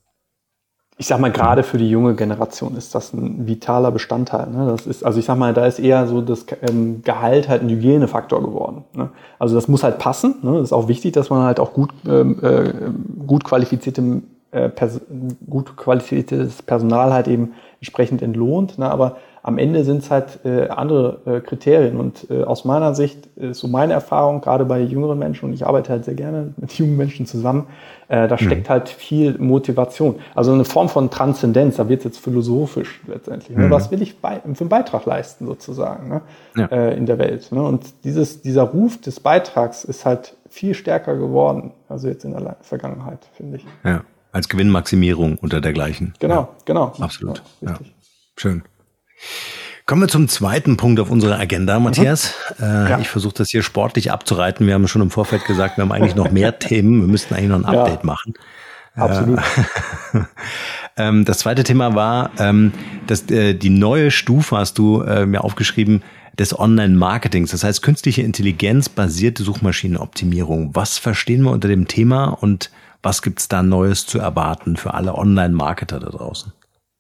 Ich sag mal, gerade für die junge Generation ist das ein vitaler Bestandteil. Ne? Das ist, also ich sag mal, da ist eher so das ähm, Gehalt halt ein Hygienefaktor geworden. Ne? Also das muss halt passen. Ne? Das ist auch wichtig, dass man halt auch gut ähm, äh, gut qualifizierte äh, Pers- gut qualifiziertes Personal halt eben entsprechend entlohnt, ne? aber am Ende sind es halt äh, andere äh, Kriterien. Und äh, aus meiner Sicht ist so meine Erfahrung, gerade bei jüngeren Menschen, und ich arbeite halt sehr gerne mit jungen Menschen zusammen, äh, da steckt mhm. halt viel Motivation. Also eine Form von Transzendenz, da wird es jetzt philosophisch letztendlich. Mhm. Ne? Was will ich bei, für einen Beitrag leisten sozusagen, ne? ja. äh, in der Welt? Ne? Und dieses, dieser Ruf des Beitrags ist halt viel stärker geworden, also jetzt in der Vergangenheit, finde ich. Ja, als Gewinnmaximierung unter dergleichen. Genau, ja. genau. Absolut. Ja, ja. Schön. Kommen wir zum zweiten Punkt auf unserer Agenda, Matthias. Mhm. Äh, ja. Ich versuche das hier sportlich abzureiten. Wir haben schon im Vorfeld gesagt, wir haben eigentlich noch mehr Themen. Wir müssten eigentlich noch ein Update ja. machen. Absolut. Äh, ähm, das zweite Thema war, ähm, dass äh, die neue Stufe, hast du äh, mir aufgeschrieben, des Online-Marketings. Das heißt, künstliche Intelligenz basierte Suchmaschinenoptimierung. Was verstehen wir unter dem Thema und was gibt's da Neues zu erwarten für alle Online-Marketer da draußen?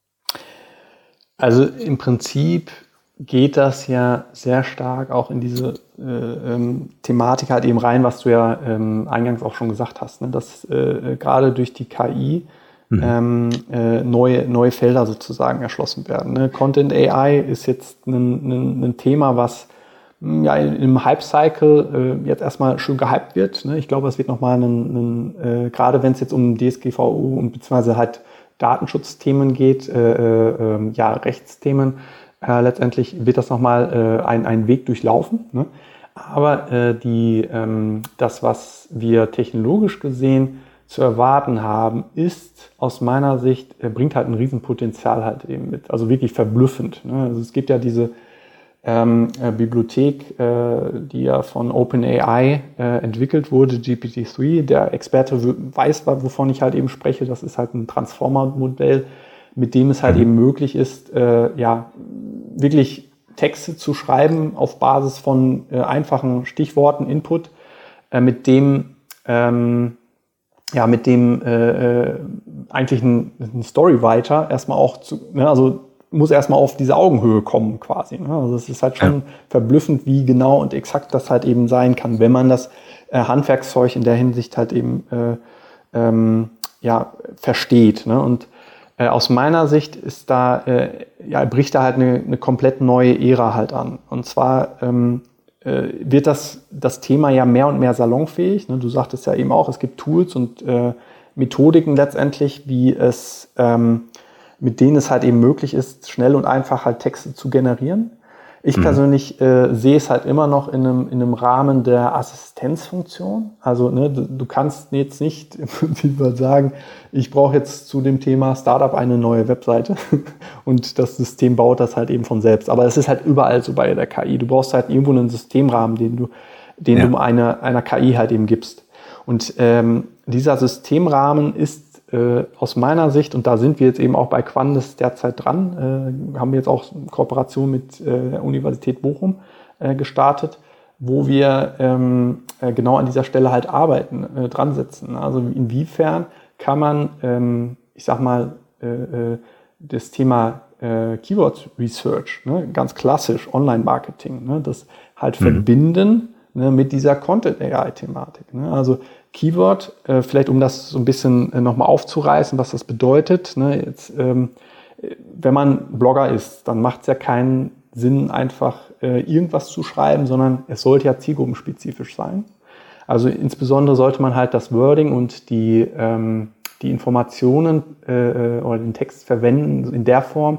Also im Prinzip geht das ja sehr stark auch in diese äh, ähm, Thematik halt eben rein, was du ja ähm, eingangs auch schon gesagt hast, ne? Dass äh, gerade durch die K I mhm. ähm, äh, neue, neue Felder sozusagen erschlossen werden. Ne? Content A I ist jetzt ein, ein, ein Thema, was ja im Hype-Cycle äh, jetzt erstmal schön gehypt wird. Ne? Ich glaube, es wird nochmal ein, ein äh, gerade wenn es jetzt um D S G V O und beziehungsweise halt Datenschutzthemen geht, äh, äh, ja, Rechtsthemen, äh, letztendlich wird das nochmal äh, ein, ein Weg durchlaufen. Ne? Aber äh, die, ähm, das, was wir technologisch gesehen zu erwarten haben, ist aus meiner Sicht, äh, bringt halt ein Riesenpotenzial halt eben mit. Also wirklich verblüffend. Ne? Also es gibt ja diese ähm, äh, Bibliothek, äh, die ja von OpenAI äh, entwickelt wurde, G P T drei. Der Experte w- weiß, wovon ich halt eben spreche. Das ist halt ein Transformer-Modell, mit dem es halt eben möglich ist, äh, ja, wirklich Texte zu schreiben auf Basis von äh, einfachen Stichworten, Input, äh, mit dem ähm, ja, mit dem äh, äh, eigentlich ein, ein Storywriter erstmal auch zu, ne, also muss erstmal auf diese Augenhöhe kommen quasi. Ne? Also es ist halt schon ja. verblüffend, wie genau und exakt das halt eben sein kann, wenn man das äh, Handwerkszeug in der Hinsicht halt eben äh, ähm, ja, versteht. Ne? Und äh, aus meiner Sicht ist da, äh, ja, bricht da halt eine, eine komplett neue Ära halt an. Und zwar ähm, äh, wird das, das Thema ja mehr und mehr salonfähig. Ne? Du sagtest ja eben auch, es gibt Tools und äh, Methodiken letztendlich, wie es ähm, mit denen es halt eben möglich ist, schnell und einfach halt Texte zu generieren. Ich mhm. persönlich äh, sehe es halt immer noch in einem, in einem Rahmen der Assistenzfunktion. Also ne, du, du kannst jetzt nicht im Prinzip mal sagen, ich brauche jetzt zu dem Thema Startup eine neue Webseite und das System baut das halt eben von selbst. Aber es ist halt überall so bei der K I. Du brauchst halt irgendwo einen Systemrahmen, den du, den ja. du einer, einer K I halt eben gibst. Und ähm, dieser Systemrahmen ist Äh, aus meiner Sicht, und da sind wir jetzt eben auch bei Quandis derzeit dran, äh, haben wir jetzt auch eine Kooperation mit äh, der Universität Bochum äh, gestartet, wo wir ähm, äh, genau an dieser Stelle halt arbeiten, äh, dran sitzen. Also inwiefern kann man, ähm, ich sag mal, äh, äh, das Thema äh, Keyword Research, ne, ganz klassisch Online-Marketing, ne, das halt mhm. verbinden, ne, mit dieser Content-A I-Thematik. Ne? Also Keyword, äh, vielleicht um das so ein bisschen äh, nochmal aufzureißen, was das bedeutet. Ne? Jetzt, ähm, wenn man Blogger ist, dann macht es ja keinen Sinn, einfach äh, irgendwas zu schreiben, sondern es sollte ja zielgruppenspezifisch sein. Also insbesondere sollte man halt das Wording und die, ähm, die Informationen äh, oder den Text verwenden in der Form,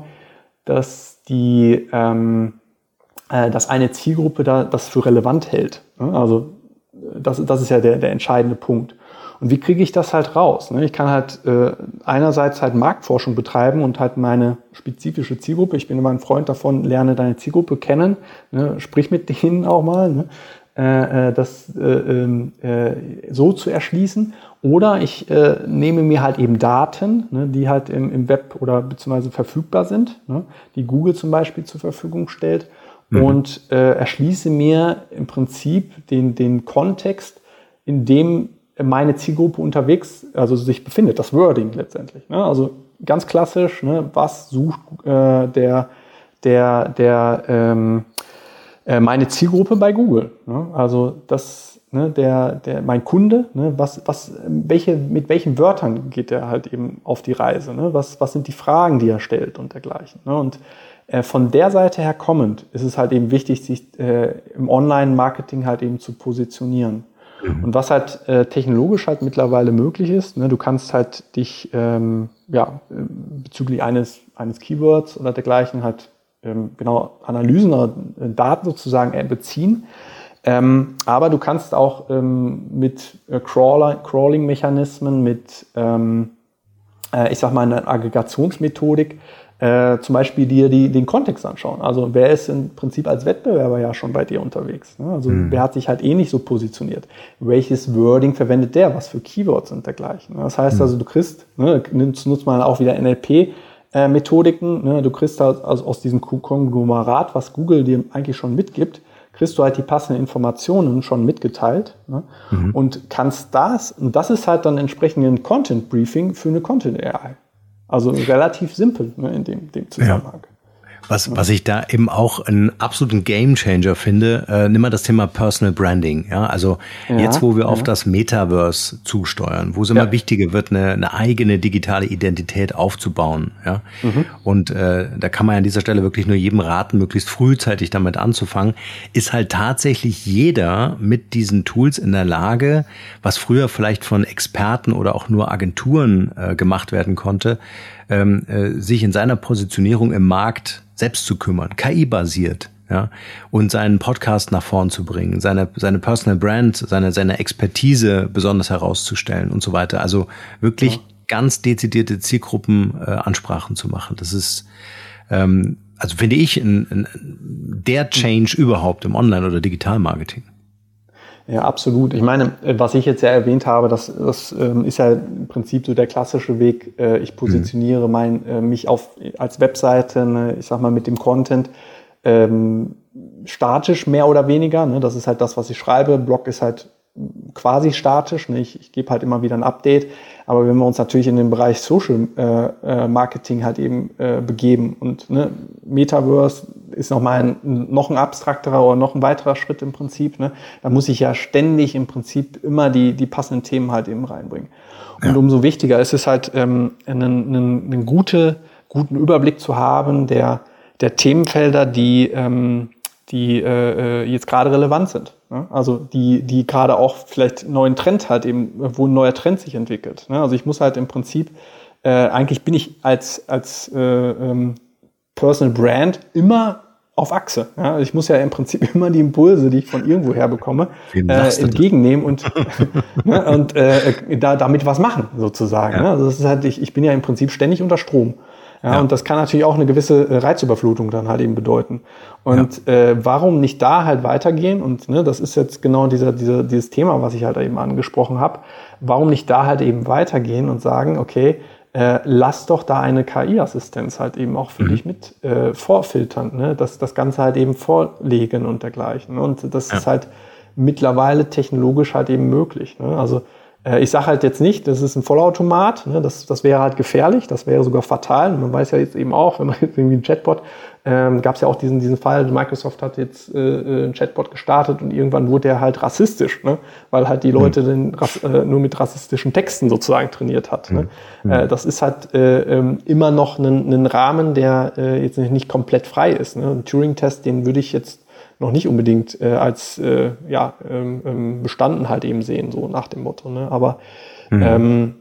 dass die ähm, äh, dass eine Zielgruppe da das für relevant hält. Ne? Also Das, das ist ja der, der entscheidende Punkt. Und wie kriege ich das halt raus? Ne? Ich kann halt äh, einerseits halt Marktforschung betreiben und halt meine spezifische Zielgruppe, ich bin immer ein Freund davon, lerne deine Zielgruppe kennen, ne? Sprich mit denen auch mal, ne? äh, das äh, äh, so zu erschließen. Oder ich äh, nehme mir halt eben Daten, ne? die halt im, im Web oder beziehungsweise verfügbar sind, ne? Die Google zum Beispiel zur Verfügung stellt. Und äh, erschließe mir im Prinzip den, den Kontext, in dem meine Zielgruppe unterwegs, also sich befindet, das Wording letztendlich. Ne? Also ganz klassisch, ne? Was sucht äh, der, der, der ähm, äh, meine Zielgruppe bei Google? Ne? Also das, ne, der, der, mein Kunde, ne? was, was, welche, mit welchen Wörtern geht er halt eben auf die Reise? Ne? Was, was sind die Fragen, die er stellt und dergleichen? Ne? Und Äh, von der Seite her kommend ist es halt eben wichtig, sich äh, im Online-Marketing halt eben zu positionieren. Mhm. Und was halt äh, technologisch halt mittlerweile möglich ist, ne, du kannst halt dich ähm, ja, bezüglich eines, eines Keywords oder dergleichen halt ähm, genau Analysen oder Daten sozusagen äh, beziehen. Ähm, aber du kannst auch ähm, mit äh, Crawler, Crawling-Mechanismen, mit, ähm, äh, ich sag mal, einer Aggregationsmethodik äh, zum Beispiel dir die, den Kontext anschauen. Also wer ist im Prinzip als Wettbewerber ja schon bei dir unterwegs? Ne? Also mhm. wer hat sich halt ähnlich so positioniert? Welches Wording verwendet der? Was für Keywords und dergleichen? Das heißt mhm. also, du kriegst, ne, nutzt, nutzt man auch wieder N L P-Methodiken, äh, ne? Du kriegst halt also aus diesem Konglomerat, was Google dir eigentlich schon mitgibt, kriegst du halt die passenden Informationen schon mitgeteilt, ne? mhm. und kannst das, und das ist halt dann entsprechend ein Content Briefing für eine Content A I. Also relativ simpel, ne, in dem, dem Zusammenhang. Ja. Was, was ich da eben auch einen absoluten Gamechanger finde, äh, nimm mal das Thema Personal Branding. Ja, also ja, jetzt, wo wir ja. auf das Metaverse zusteuern, wo es immer ja. wichtiger wird, eine, eine eigene digitale Identität aufzubauen. Ja, mhm. und äh, da kann man an dieser Stelle wirklich nur jedem raten, möglichst frühzeitig damit anzufangen. Ist halt tatsächlich jeder mit diesen Tools in der Lage, was früher vielleicht von Experten oder auch nur Agenturen äh, gemacht werden konnte, ähm, äh, sich in seiner Positionierung im Markt selbst zu kümmern, K I-basiert, ja, und seinen Podcast nach vorn zu bringen, seine seine Personal Brand, seine seine Expertise besonders herauszustellen und so weiter. Also wirklich ja. ganz dezidierte Zielgruppenansprachen äh, zu machen. Das ist, ähm, also finde ich, ein, ein, der Change mhm. überhaupt im Online- oder Digitalmarketing. Ja, absolut. Ich meine, was ich jetzt ja erwähnt habe, das, das ähm, ist ja im Prinzip so der klassische Weg. Äh, ich positioniere mhm. mein, äh, mich auf, als Webseite, ne, ich sag mal mit dem Content, ähm, statisch mehr oder weniger. Ne, das ist halt das, was ich schreibe. Blog ist halt quasi statisch. Ne, ich, ich gebe halt immer wieder ein Update. Aber wenn wir uns natürlich in den Bereich Social äh, Marketing halt eben äh, begeben und ne, Metaverse ist nochmal ein, noch ein abstrakterer oder noch ein weiterer Schritt im Prinzip. Ne? Da muss ich ja ständig im Prinzip immer die, die passenden Themen halt eben reinbringen. Und ja. umso wichtiger ist es halt, ähm, einen, einen, einen gute, guten Überblick zu haben der, der Themenfelder, die, ähm, die äh, jetzt gerade relevant sind. Ne? Also die, die gerade auch vielleicht neuen Trend halt eben, wo ein neuer Trend sich entwickelt. Ne? Also ich muss halt im Prinzip, äh, eigentlich bin ich als, als äh, ähm, Personal Brand immer auf Achse. Ja? Ich muss ja im Prinzip immer die Impulse, die ich von irgendwo her bekomme, äh, entgegennehmen und, ne? und äh, da, damit was machen, sozusagen. Ja. Ne? Also das ist halt, ich, ich bin ja im Prinzip ständig unter Strom. Ja, ja. Und das kann natürlich auch eine gewisse Reizüberflutung dann halt eben bedeuten. Und ja. äh, warum nicht da halt weitergehen? Und ne, das ist jetzt genau dieser, dieser, dieses Thema, was ich halt eben angesprochen habe. Warum nicht da halt eben weitergehen und sagen, okay, Äh, lass doch da eine K I-Assistenz halt eben auch für mhm. dich mit äh, vorfiltern, ne? das, das Ganze halt eben vorlegen und dergleichen. Und das ja. ist halt mittlerweile technologisch halt eben möglich. Ne? Also äh, ich sage halt jetzt nicht, das ist ein Vollautomat, ne? das, das wäre halt gefährlich, das wäre sogar fatal. Man weiß ja jetzt eben auch, wenn man jetzt irgendwie einen Chatbot, ähm, gab es ja auch diesen, diesen Fall, Microsoft hat jetzt äh, einen Chatbot gestartet und irgendwann wurde der halt rassistisch, ne? weil halt die Leute den äh, nur mit rassistischen Texten sozusagen trainiert hat. Ne? Mhm. Äh, das ist halt äh, äh, immer noch ein, ein Rahmen, der äh, jetzt nicht komplett frei ist. Ne? Ein Turing-Test, den würde ich jetzt noch nicht unbedingt äh, als äh, ja, ähm, bestanden halt eben sehen, so nach dem Motto. Ne? Aber mhm. ähm,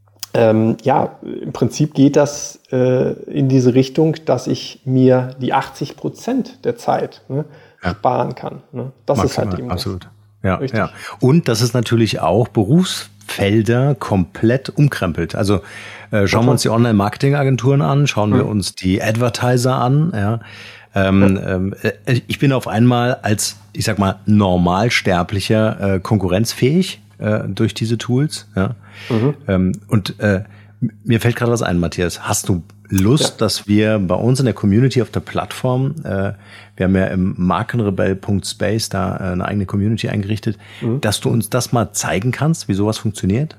ähm, ja, im Prinzip geht das äh, in diese Richtung, dass ich mir die achtzig Prozent der Zeit ne, ja. sparen kann. Ne? Das Maximal, ist halt eben absolut. Ja, ja. Und das ist natürlich auch Berufsfelder komplett umkrempelt. Also äh, schauen wir uns die Online-Marketing-Agenturen an, schauen wir mhm. uns die Advertiser an, ja. Ähm, ähm, ich bin auf einmal als, ich sag mal, Normalsterblicher äh, konkurrenzfähig äh, durch diese Tools. Ja? Mhm. Ähm, und äh, mir fällt gerade was ein, Matthias. Hast du Lust, ja. dass wir bei uns in der Community auf der Plattform, äh, wir haben ja im markenrebell punkt space da äh, eine eigene Community eingerichtet, mhm. dass du uns das mal zeigen kannst, wie sowas funktioniert?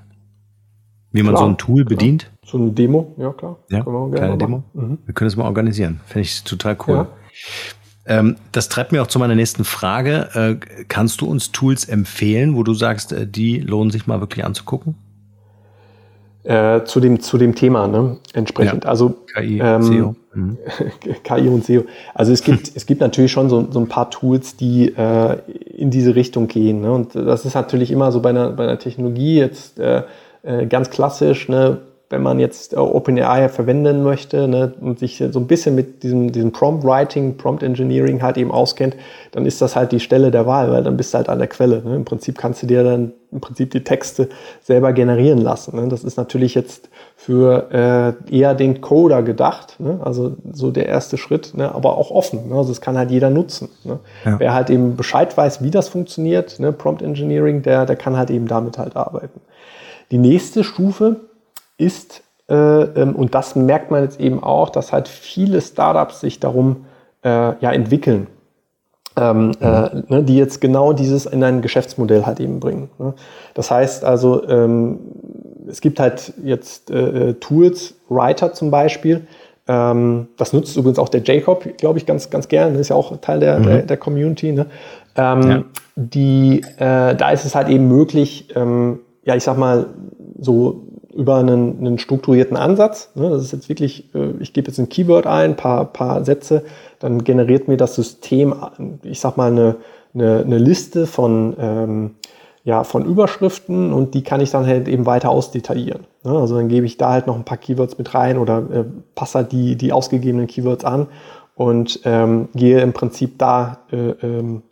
Wie man klar, so ein Tool bedient? Klar. So eine Demo, ja klar. Ja, können wir kleine Demo. Mhm. Wir können das mal organisieren. Finde ich total cool. Ja. Ähm, das treibt mir auch zu meiner nächsten Frage. Äh, kannst du uns Tools empfehlen, wo du sagst, äh, die lohnen sich mal wirklich anzugucken? Äh, zu dem zu dem Thema, ne? Entsprechend. Ja. Also K I, ähm, S E O. Mhm. K I und S E O. Also es gibt es gibt natürlich schon so, so ein paar Tools, die äh, in diese Richtung gehen. Ne? Und das ist natürlich immer so bei einer bei einer Technologie jetzt äh, äh, ganz klassisch, ne? Wenn man jetzt äh, OpenAI verwenden möchte, ne, und sich so ein bisschen mit diesem, diesem Prompt Writing, Prompt Engineering halt eben auskennt, dann ist das halt die Stelle der Wahl, weil dann bist du halt an der Quelle. Ne. Im Prinzip kannst du dir dann im Prinzip die Texte selber generieren lassen. Ne. Das ist natürlich jetzt für äh, eher den Coder gedacht, ne, also so der erste Schritt, ne, aber auch offen. Ne. Also das kann halt jeder nutzen. Ne. Ja. Wer halt eben Bescheid weiß, wie das funktioniert, ne, Prompt Engineering, der, der kann halt eben damit halt arbeiten. Die nächste Stufe ist, äh, ähm, und das merkt man jetzt eben auch, dass halt viele Startups sich darum äh, ja, entwickeln, ähm, äh, ne, die jetzt genau dieses in ein Geschäftsmodell halt eben bringen. Ne? Das heißt also, ähm, es gibt halt jetzt äh, Tools, Writer zum Beispiel, ähm, das nutzt übrigens auch der Jacob, glaube ich, ganz, ganz gern, das ist ja auch Teil der, mhm. der, der Community. Ne? Ähm, ja. die, äh, da ist es halt eben möglich, ähm, ja, ich sag mal, so über einen, einen strukturierten Ansatz. Ne? Das ist jetzt wirklich, äh, ich gebe jetzt ein Keyword ein, paar, paar Sätze, dann generiert mir das System, ich sag mal, eine, eine, eine Liste von, ähm, ja, von Überschriften und die kann ich dann halt eben weiter ausdetaillieren. Ne? Also dann gebe ich da halt noch ein paar Keywords mit rein oder äh, passe halt die, die ausgegebenen Keywords an und ähm, gehe im Prinzip da äh, ähm,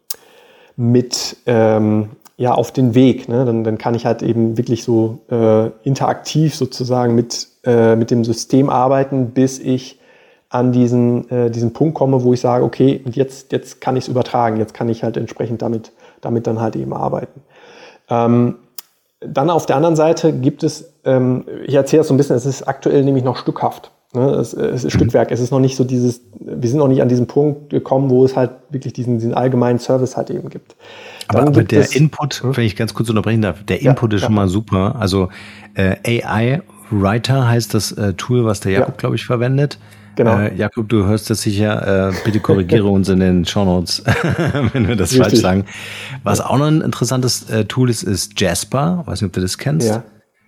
mit ähm, ja, auf den Weg, ne? Dann, dann kann ich halt eben wirklich so äh, interaktiv sozusagen mit, äh, mit dem System arbeiten, bis ich an diesen, äh, diesen Punkt komme, wo ich sage, okay, und jetzt, jetzt kann ich es übertragen, jetzt kann ich halt entsprechend damit, damit dann halt eben arbeiten. Ähm, dann auf der anderen Seite gibt es, ähm, ich erzähle das so ein bisschen, es ist aktuell nämlich noch stückhaft. Ne? Es, es ist Stückwerk, es ist noch nicht so dieses, wir sind noch nicht an diesem Punkt gekommen, wo es halt wirklich diesen, diesen allgemeinen Service halt eben gibt. Aber, aber der es, Input, hm? wenn ich ganz kurz unterbrechen darf, der Input ja, ist schon ja. mal super. Also äh, A I Writer heißt das äh, Tool, was der Jakob, ja. glaube ich, verwendet. Genau. Äh, Jakob, du hörst das sicher. Äh, bitte korrigiere uns in den Shownotes, wenn wir das Richtig. falsch sagen. Was auch noch ein interessantes äh, Tool ist, ist Jasper. Weiß nicht, ob du das kennst. Ja.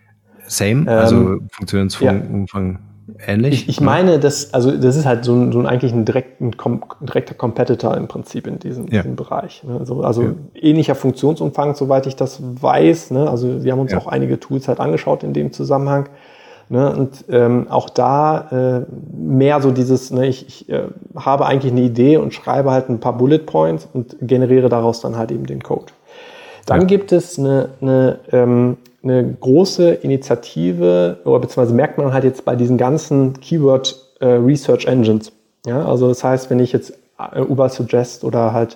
Same, also ähm, Funktionsumfang. Ja. Ähnlich? Ich, ich meine, das, also das ist halt so ein, so ein eigentlich ein, direkt, ein, kom, ein direkter Competitor im Prinzip in diesem, ja. diesem Bereich. Ne? Also, also ja. ähnlicher Funktionsumfang, soweit ich das weiß. Ne? Also wir haben uns ja. auch einige Tools halt angeschaut in dem Zusammenhang. Ne? Und ähm, auch da äh, mehr so dieses, ne, ich, ich äh, habe eigentlich eine Idee und schreibe halt ein paar Bullet Points und generiere daraus dann halt eben den Code. Dann ja. gibt es eine, eine ähm, eine große Initiative, oder beziehungsweise merkt man halt jetzt bei diesen ganzen Keyword äh, Research Engines. Ja, also das heißt, wenn ich jetzt äh, Ubersuggest oder halt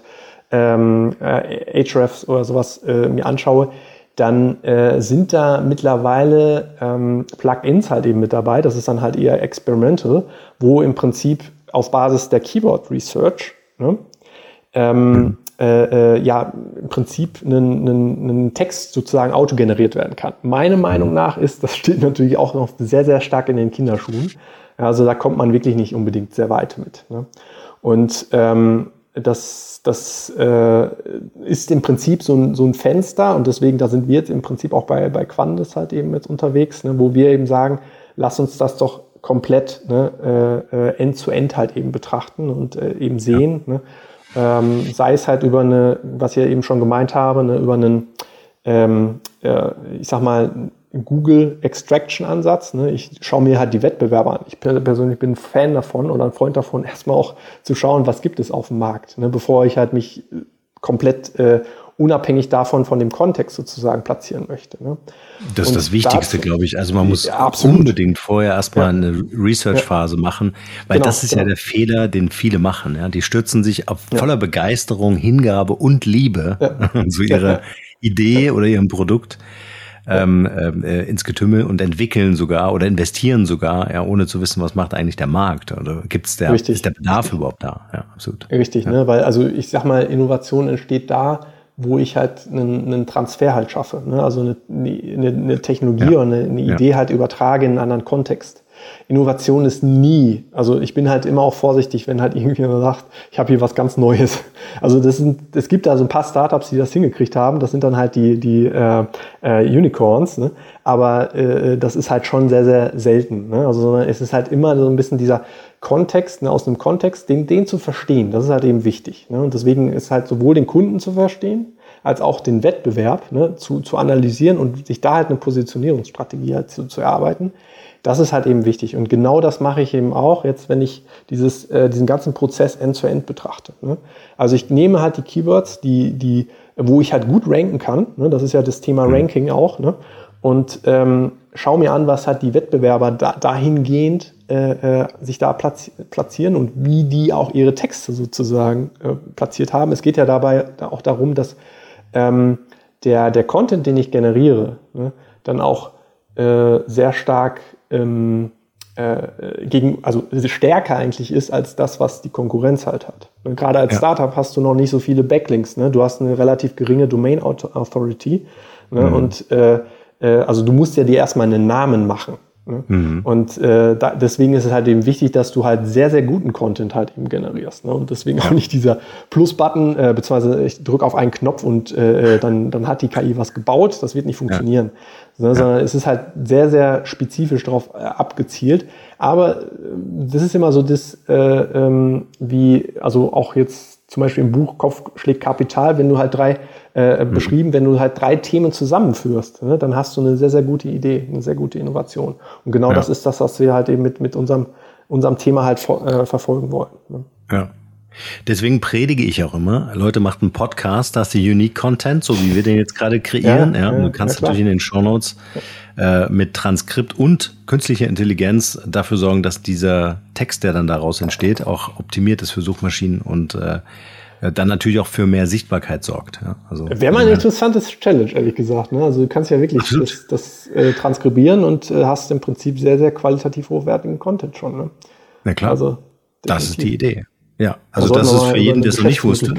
ähm, äh, Ahrefs oder sowas äh, mir anschaue, dann äh, sind da mittlerweile ähm, Plugins halt eben mit dabei. Das ist dann halt eher experimental, wo im Prinzip auf Basis der Keyword Research, ne, ähm, mhm. Äh, äh, ja, im Prinzip einen, einen, einen Text sozusagen autogeneriert werden kann. Meine Meinung nach ist, das steht natürlich auch noch sehr, sehr stark in den Kinderschuhen. Also da kommt man wirklich nicht unbedingt sehr weit mit. Ne? Und ähm, das, das äh, ist im Prinzip so ein, so ein Fenster und deswegen, da sind wir jetzt im Prinzip auch bei, bei Quandis halt eben jetzt unterwegs, ne, wo wir eben sagen, lass uns das doch komplett, ne, äh, end-to-end halt eben betrachten und äh, eben sehen, ja. ne? Ähm, sei es halt über eine, was ich eben schon gemeint habe, ne, über einen, ähm, äh, ich sag mal, Google Extraction Ansatz. Ne. Ich schaue mir halt die Wettbewerber an. Ich persönlich bin ein Fan davon oder ein Freund davon, erstmal auch zu schauen, was gibt es auf dem Markt, ne, bevor ich halt mich komplett äh, unabhängig davon, von dem Kontext sozusagen platzieren möchte. Ne? Das ist das Wichtigste, glaube ich. Also man muss ja, unbedingt vorher erstmal ja. eine Research-Phase ja. machen, weil genau, das ist genau. ja der Fehler, den viele machen. Ja? Die stürzen sich auf ja. voller Begeisterung, Hingabe und Liebe ja. zu ihrer ja. Idee ja. oder ihrem Produkt ähm, äh, ins Getümmel und entwickeln sogar oder investieren sogar, ja, ohne zu wissen, was macht eigentlich der Markt oder gibt's der, Richtig. ist der Bedarf Richtig. überhaupt da? Ja, absolut. Richtig, ja. ne? Weil also ich sag mal, Innovation entsteht da, wo ich halt einen, einen Transfer halt schaffe, ne? Also eine, eine, eine Technologie ja. oder eine, eine Idee ja. halt übertrage in einen anderen Kontext. Innovation ist nie, also ich bin halt immer auch vorsichtig, wenn halt irgendjemand sagt, ich habe hier was ganz Neues. Also das sind, es gibt da so ein paar Startups, die das hingekriegt haben, das sind dann halt die, die äh, äh, Unicorns, ne? Aber äh, das ist halt schon sehr, sehr selten, ne? Also es ist halt immer so ein bisschen dieser Kontext, ne, aus einem Kontext, den, den zu verstehen, das ist halt eben wichtig, ne? Und deswegen ist halt sowohl den Kunden zu verstehen, als auch den Wettbewerb, ne, zu, zu analysieren und sich da halt eine Positionierungsstrategie halt zu, zu erarbeiten. Das ist halt eben wichtig. Und genau das mache ich eben auch jetzt, wenn ich dieses, äh, diesen ganzen Prozess End-to-End betrachte, ne? Also ich nehme halt die Keywords, die, die, wo ich halt gut ranken kann, ne? Das ist ja das Thema Ranking auch, ne? Und ähm, schaue mir an, was halt die Wettbewerber da, dahingehend äh, äh, sich da platz, platzieren und wie die auch ihre Texte sozusagen äh, platziert haben. Es geht ja dabei auch darum, dass ähm, der, der Content, den ich generiere, ne, dann auch äh, sehr stark ähm, äh, gegen, also stärker eigentlich ist als das, was die Konkurrenz halt hat. Und gerade als ja. Startup hast du noch nicht so viele Backlinks, ne? Du hast eine relativ geringe Domain Authority, ne? Mhm. Und äh, äh, also du musst ja dir erstmal einen Namen machen. Ne? Mhm. Und äh, da, deswegen ist es halt eben wichtig, dass du halt sehr, sehr guten Content halt eben generierst. Ne? Und deswegen ja. auch nicht dieser Plus-Button, äh, beziehungsweise ich drücke auf einen Knopf und äh, dann, dann hat die K I was gebaut. Das wird nicht funktionieren. Ja. Ne? Sondern ja. es ist halt sehr, sehr spezifisch darauf äh, abgezielt. Aber äh, das ist immer so das, äh, ähm, wie, also auch jetzt zum Beispiel im Buch Kopf schlägt Kapital, wenn du halt drei äh, mhm. beschrieben, wenn du halt drei Themen zusammenführst, ne, dann hast du eine sehr, sehr gute Idee, eine sehr gute Innovation. Und genau ja. das ist das, was wir halt eben mit, mit unserem, unserem Thema halt äh, verfolgen wollen. Ne? Ja. Deswegen predige ich auch immer, Leute, macht einen Podcast, da hast du Unique Content, so wie wir den jetzt gerade kreieren. Ja, ja, du kannst ja, natürlich in den Shownotes äh, mit Transkript und künstlicher Intelligenz dafür sorgen, dass dieser Text, der dann daraus entsteht, auch optimiert ist für Suchmaschinen und äh, dann natürlich auch für mehr Sichtbarkeit sorgt. Ja, also wäre mal ein interessantes Challenge, ehrlich gesagt. Ne? Also du kannst ja wirklich Absolut. das, das äh, transkribieren und äh, hast im Prinzip sehr, sehr qualitativ hochwertigen Content schon. Ne? Na klar, also, das ist die Idee. Ja, also das ist für jeden, der es noch nicht wusste.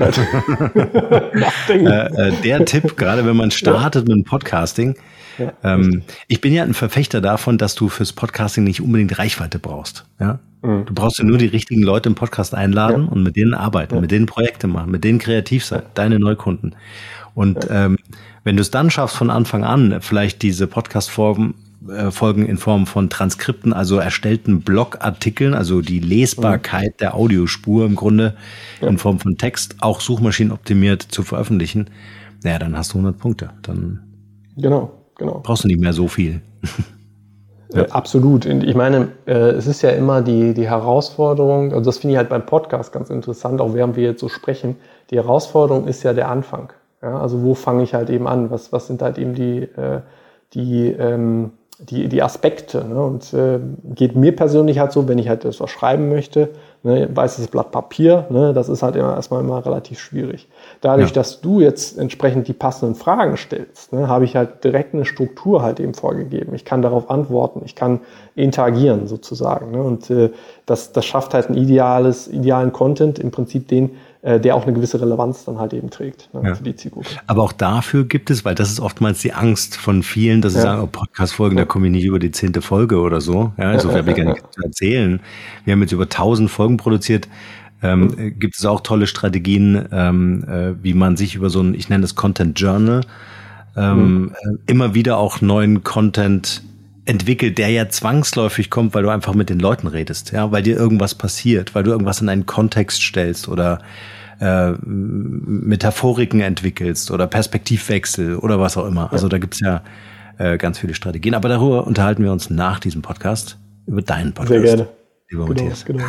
äh, der Tipp, gerade wenn man startet ja. mit dem Podcasting. Ja, ähm, ich bin ja ein Verfechter davon, dass du fürs Podcasting nicht unbedingt Reichweite brauchst. Ja, mhm. Du brauchst ja nur die richtigen Leute im Podcast einladen ja. und mit denen arbeiten, ja. mit denen Projekte machen, mit denen kreativ sein, ja. deine Neukunden. Und ja. ähm, wenn du es dann schaffst, von Anfang an vielleicht diese Podcast-Form Folgen in Form von Transkripten, also erstellten Blogartikeln, also die Lesbarkeit mhm. der Audiospur im Grunde ja. in Form von Text, auch suchmaschinenoptimiert zu veröffentlichen, naja, dann hast du hundert Punkte. Dann genau, genau. brauchst du nicht mehr so viel. ja. äh, absolut. Ich meine, äh, es ist ja immer die, die Herausforderung, also das finde ich halt beim Podcast ganz interessant, auch während wir jetzt so sprechen, die Herausforderung ist ja der Anfang. Ja? Also wo fange ich halt eben an? Was, was sind halt eben die, äh, die ähm, die die Aspekte, ne? Und äh, geht mir persönlich halt so, wenn ich halt etwas schreiben möchte, ne, weißes Blatt Papier, ne, das ist halt immer erstmal immer relativ schwierig. Dadurch, ja. dass du jetzt entsprechend die passenden Fragen stellst, ne, habe ich halt direkt eine Struktur halt eben vorgegeben. Ich kann darauf antworten, ich kann interagieren sozusagen, ne? Und äh, das das schafft halt ein ideales idealen Content, im Prinzip den, äh, der auch eine gewisse Relevanz dann halt eben trägt, ne, ja. für die Zielgruppe. Aber auch dafür gibt es, weil das ist oftmals die Angst von vielen, dass sie ja. sagen, oh, Podcast-Folgen, ja. da komme ich nicht über die zehnte Folge oder so. Ja, insofern habe ich gar nicht zu erzählen. Wir haben jetzt über tausend Folgen produziert. Ähm, mhm. Gibt es auch tolle Strategien, ähm, äh, wie man sich über so ein, ich nenne das Content Journal, ähm, mhm. äh, immer wieder auch neuen Content entwickelt, der ja zwangsläufig kommt, weil du einfach mit den Leuten redest, ja, weil dir irgendwas passiert, weil du irgendwas in einen Kontext stellst oder äh, Metaphoriken entwickelst oder Perspektivwechsel oder was auch immer. Ja. Also da gibt's ja äh, ganz viele Strategien. Aber darüber unterhalten wir uns nach diesem Podcast, über deinen Podcast. Sehr gerne. Lieber genau, Matthias. Genau.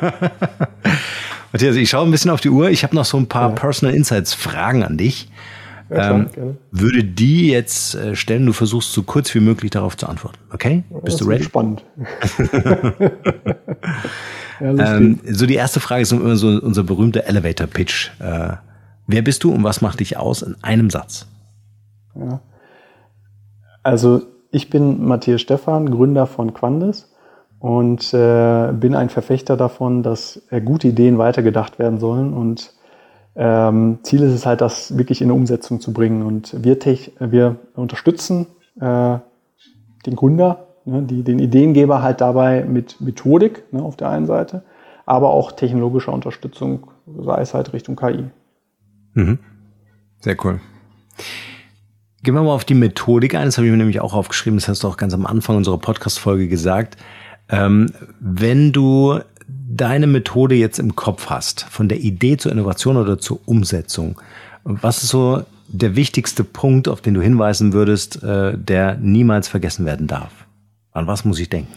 Matthias, ich schaue ein bisschen auf die Uhr. Ich habe noch so ein paar ja. Personal Insights Fragen an dich. Ja, klar, ähm, gerne. Würde die jetzt äh, stellen, du versuchst so kurz wie möglich darauf zu antworten. Okay? Bist das du ready? Spannend. ja, ähm, so die erste Frage ist immer so unser berühmter Elevator Pitch. Äh, wer bist du und was macht dich aus in einem Satz? Ja. Also ich bin Matthias Stephan, Gründer von Quandis und äh, bin ein Verfechter davon, dass äh, gute Ideen weitergedacht werden sollen und Ähm, Ziel ist es halt, das wirklich in eine Umsetzung zu bringen. Und wir, tech, wir unterstützen äh, den Gründer ne, die den Ideengeber halt dabei mit Methodik, ne, auf der einen Seite, aber auch technologischer Unterstützung, sei es halt Richtung K I. Mhm. Sehr cool. Gehen wir mal auf die Methodik ein. Das habe ich mir nämlich auch aufgeschrieben. Das hast du auch ganz am Anfang unserer Podcast-Folge gesagt. Ähm, wenn du deine Methode jetzt im Kopf hast, von der Idee zur Innovation oder zur Umsetzung, was ist so der wichtigste Punkt, auf den du hinweisen würdest, äh, der niemals vergessen werden darf? An was muss ich denken?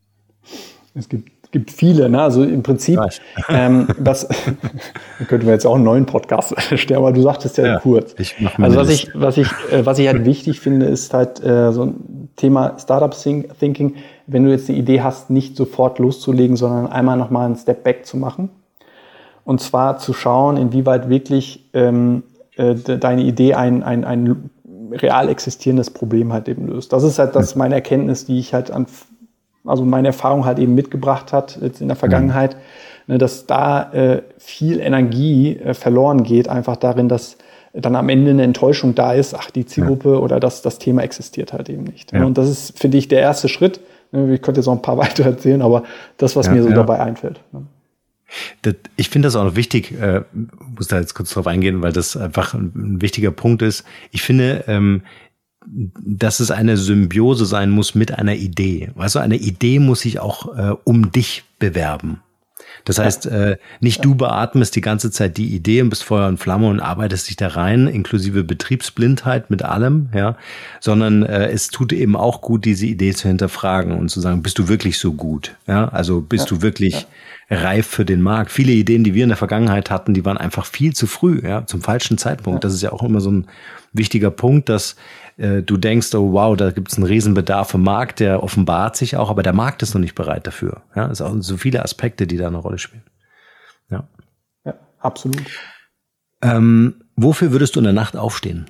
Es gibt gibt viele, ne? Also im Prinzip, ähm, das da könnten wir jetzt auch einen neuen Podcast stellen, aber du sagtest ja, ja kurz. Ich mach also was ich, was ich, äh, was ich halt wichtig finde, ist halt äh, so ein Thema Startup Thinking, wenn du jetzt die Idee hast, nicht sofort loszulegen, sondern einmal nochmal einen Step Back zu machen. Und zwar zu schauen, inwieweit wirklich ähm, äh, deine Idee ein, ein, ein real existierendes Problem halt eben löst. Das ist halt das meine Erkenntnis, die ich halt an also meine Erfahrung halt eben mitgebracht hat jetzt in der Vergangenheit, mhm. ne, dass da äh, viel Energie äh, verloren geht, einfach darin, dass dann am Ende eine Enttäuschung da ist, ach, die Zielgruppe ja. oder das, das Thema existiert halt eben nicht. Ja. Ne? Und das ist, finde ich, der erste Schritt. Ne, ich könnte jetzt noch ein paar weitere erzählen, aber das, was ja, mir so ja. dabei einfällt. Ne? Das, ich finde das auch noch wichtig, äh, muss da jetzt kurz drauf eingehen, weil das einfach ein, ein wichtiger Punkt ist. Ich finde, ähm, dass es eine Symbiose sein muss mit einer Idee. Weißt du, eine Idee muss sich auch äh, um dich bewerben. Das heißt, äh, nicht du beatmest die ganze Zeit die Idee und bist Feuer und Flamme und arbeitest dich da rein, inklusive Betriebsblindheit mit allem, ja, sondern äh, es tut eben auch gut, diese Idee zu hinterfragen und zu sagen, bist du wirklich so gut? Ja, also bist ja, du wirklich ja. reif für den Markt? Viele Ideen, die wir in der Vergangenheit hatten, die waren einfach viel zu früh, ja, zum falschen Zeitpunkt. Ja. Das ist ja auch immer so ein wichtiger Punkt, dass äh, du denkst, oh wow, da gibt es einen Riesenbedarf im Markt, der offenbart sich auch, aber der Markt ist noch nicht bereit dafür. Ja, es sind auch so viele Aspekte, die da eine Rolle spielen. Ja, ja absolut. Ähm, wofür würdest du in der Nacht aufstehen?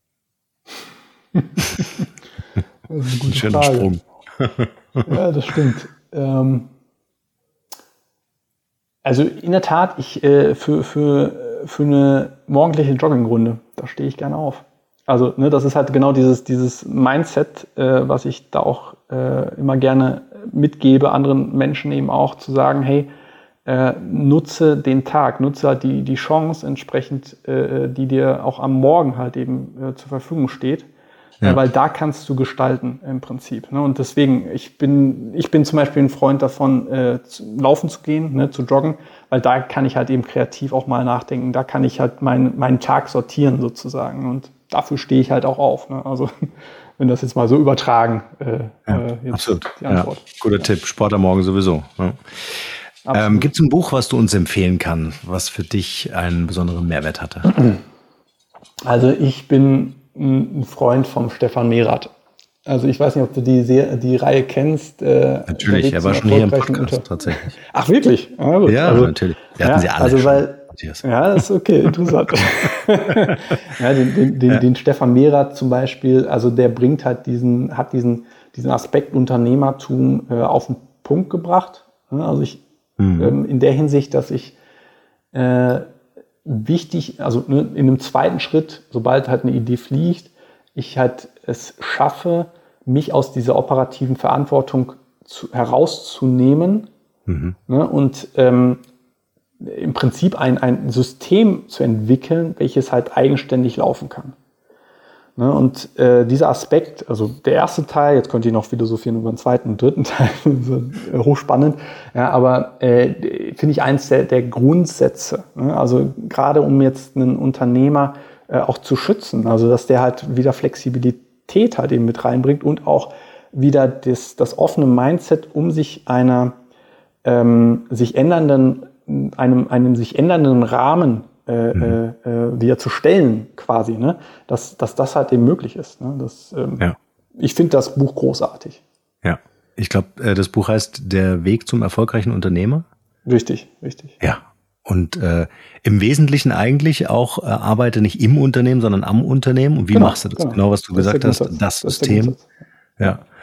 Das ist eine gute ein schöner Frage. Sprung. Ja, das stimmt. Ähm, also in der Tat, ich äh, für, für, für eine morgendliche Joggingrunde, da stehe ich gerne auf. Also ne, das ist halt genau dieses, dieses Mindset, äh, was ich da auch äh, immer gerne mitgebe, anderen Menschen eben auch, zu sagen, hey, äh, nutze den Tag, nutze halt die, die Chance entsprechend, äh, die dir auch am Morgen halt eben äh, zur Verfügung steht. Ja. Äh, weil da kannst du gestalten im Prinzip. Ne? Und deswegen, ich bin, ich bin zum Beispiel ein Freund davon, äh, zu, laufen zu gehen, ne, zu joggen, weil da kann ich halt eben kreativ auch mal nachdenken, da kann ich halt mein, meinen Tag sortieren sozusagen und dafür stehe ich halt auch auf. Ne? Also wenn das jetzt mal so übertragen, äh, ja, äh, jetzt absolut. Die Antwort. Ja, guter Tipp, Sport am Morgen sowieso. Ja. Ähm, gibt es ein Buch, was du uns empfehlen kannst, was für dich einen besonderen Mehrwert hatte? Also ich bin ein Freund vom Stefan Mehrath. Also ich weiß nicht, ob du die, Se- die Reihe kennst. Äh, natürlich, er war schon hier im Podcast unter- tatsächlich. Ach wirklich? Ah, gut. Ja, also, natürlich. Wir hatten ja, sie alle also schon. Weil, ja, das ist okay, interessant. ja, den, den, den, ja. den Stefan Mehrath zum Beispiel, also der bringt halt diesen, hat diesen, diesen Aspekt Unternehmertum äh, auf den Punkt gebracht. Also ich mhm. ähm, in der Hinsicht, dass ich äh, wichtig, also ne, in einem zweiten Schritt, sobald halt eine Idee fliegt, ich halt es schaffe, mich aus dieser operativen Verantwortung zu, herauszunehmen mhm. ne, und ähm, im Prinzip ein, ein System zu entwickeln, welches halt eigenständig laufen kann. Ne, und äh, dieser Aspekt, also der erste Teil, jetzt könnt ihr noch philosophieren über den zweiten und dritten Teil, hochspannend, ja, aber äh, finde ich eins der, der Grundsätze. Ne, also gerade um jetzt einen Unternehmer äh, auch zu schützen, also dass der halt wieder Flexibilität halt eben mit reinbringt und auch wieder das, das offene Mindset, um sich einer ähm, sich ändernden, einem, einem sich ändernden Rahmen Äh, mhm. äh, wieder zu stellen, quasi, ne? dass, dass das halt eben möglich ist. Ne? Das, ähm, ja. Ich finde das Buch großartig. Ja, ich glaube, äh, das Buch heißt Der Weg zum erfolgreichen Unternehmer. Richtig, richtig. Ja, und äh, im Wesentlichen eigentlich auch, äh, arbeite nicht im Unternehmen, sondern am Unternehmen. Und wie genau, machst du das? Genau, genau was du das gesagt hast, das, das System. Ja.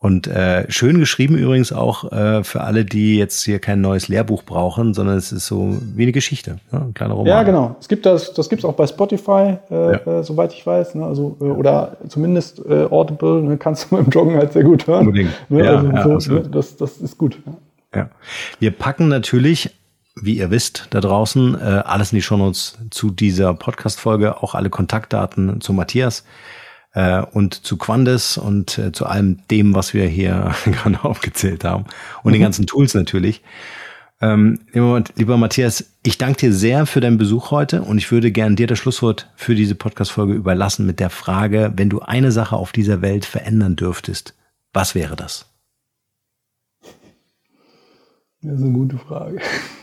Und äh, schön geschrieben übrigens auch äh, für alle, die jetzt hier kein neues Lehrbuch brauchen, sondern es ist so wie eine Geschichte, ja, ein kleiner Roman. Ja, genau. Es gibt das, das gibt's auch bei Spotify, äh, ja. äh, soweit ich weiß. Ne? Also äh, oder zumindest äh, Audible, ne? Kannst du beim Joggen halt sehr gut hören. Unbedingt. Ne? Ja, also ja, so, ne? das, das ist gut. Ja. Ja. Wir packen natürlich, wie ihr wisst, da draußen äh, alles in die Shownotes zu dieser Podcast-Folge, auch alle Kontaktdaten zu Matthias äh, und zu Quandis und äh, zu allem dem, was wir hier gerade aufgezählt haben und mhm. den ganzen Tools natürlich. Ähm, lieber, lieber Matthias, ich danke dir sehr für deinen Besuch heute und ich würde gerne dir das Schlusswort für diese Podcast-Folge überlassen mit der Frage, wenn du eine Sache auf dieser Welt verändern dürftest, was wäre das? Das ist eine gute Frage.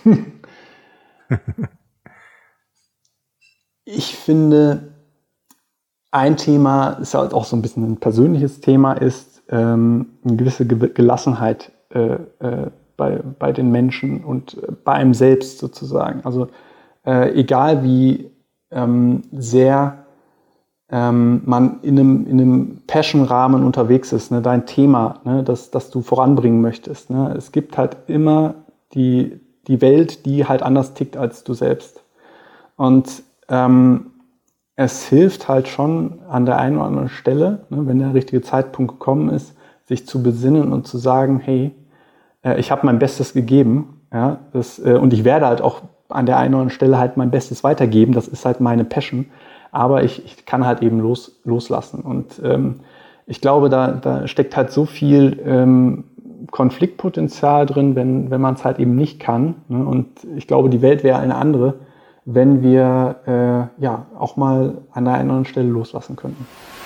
Ich finde, ein Thema ist halt auch so ein bisschen ein persönliches Thema, ist ähm, eine gewisse Gelassenheit äh, äh, bei, bei den Menschen und äh, bei einem selbst sozusagen. Also äh, egal wie ähm, sehr ähm, man in einem, in einem Passion-Rahmen unterwegs ist, ne, dein Thema, ne, das, das du voranbringen möchtest. Ne. Es gibt halt immer die, die Welt, die halt anders tickt als du selbst. Und ähm, es hilft halt schon an der einen oder anderen Stelle, ne, wenn der richtige Zeitpunkt gekommen ist, sich zu besinnen und zu sagen, hey, äh, ich habe mein Bestes gegeben, ja, das, äh, und ich werde halt auch an der einen oder anderen Stelle halt mein Bestes weitergeben, das ist halt meine Passion, aber ich, ich kann halt eben los, loslassen. Und ähm, ich glaube, da, da steckt halt so viel ähm, Konfliktpotenzial drin, wenn, wenn man es halt eben nicht kann. Ne? Und ich glaube, die Welt wäre eine andere, wenn wir äh, ja auch mal an der einen oder anderen Stelle loslassen könnten.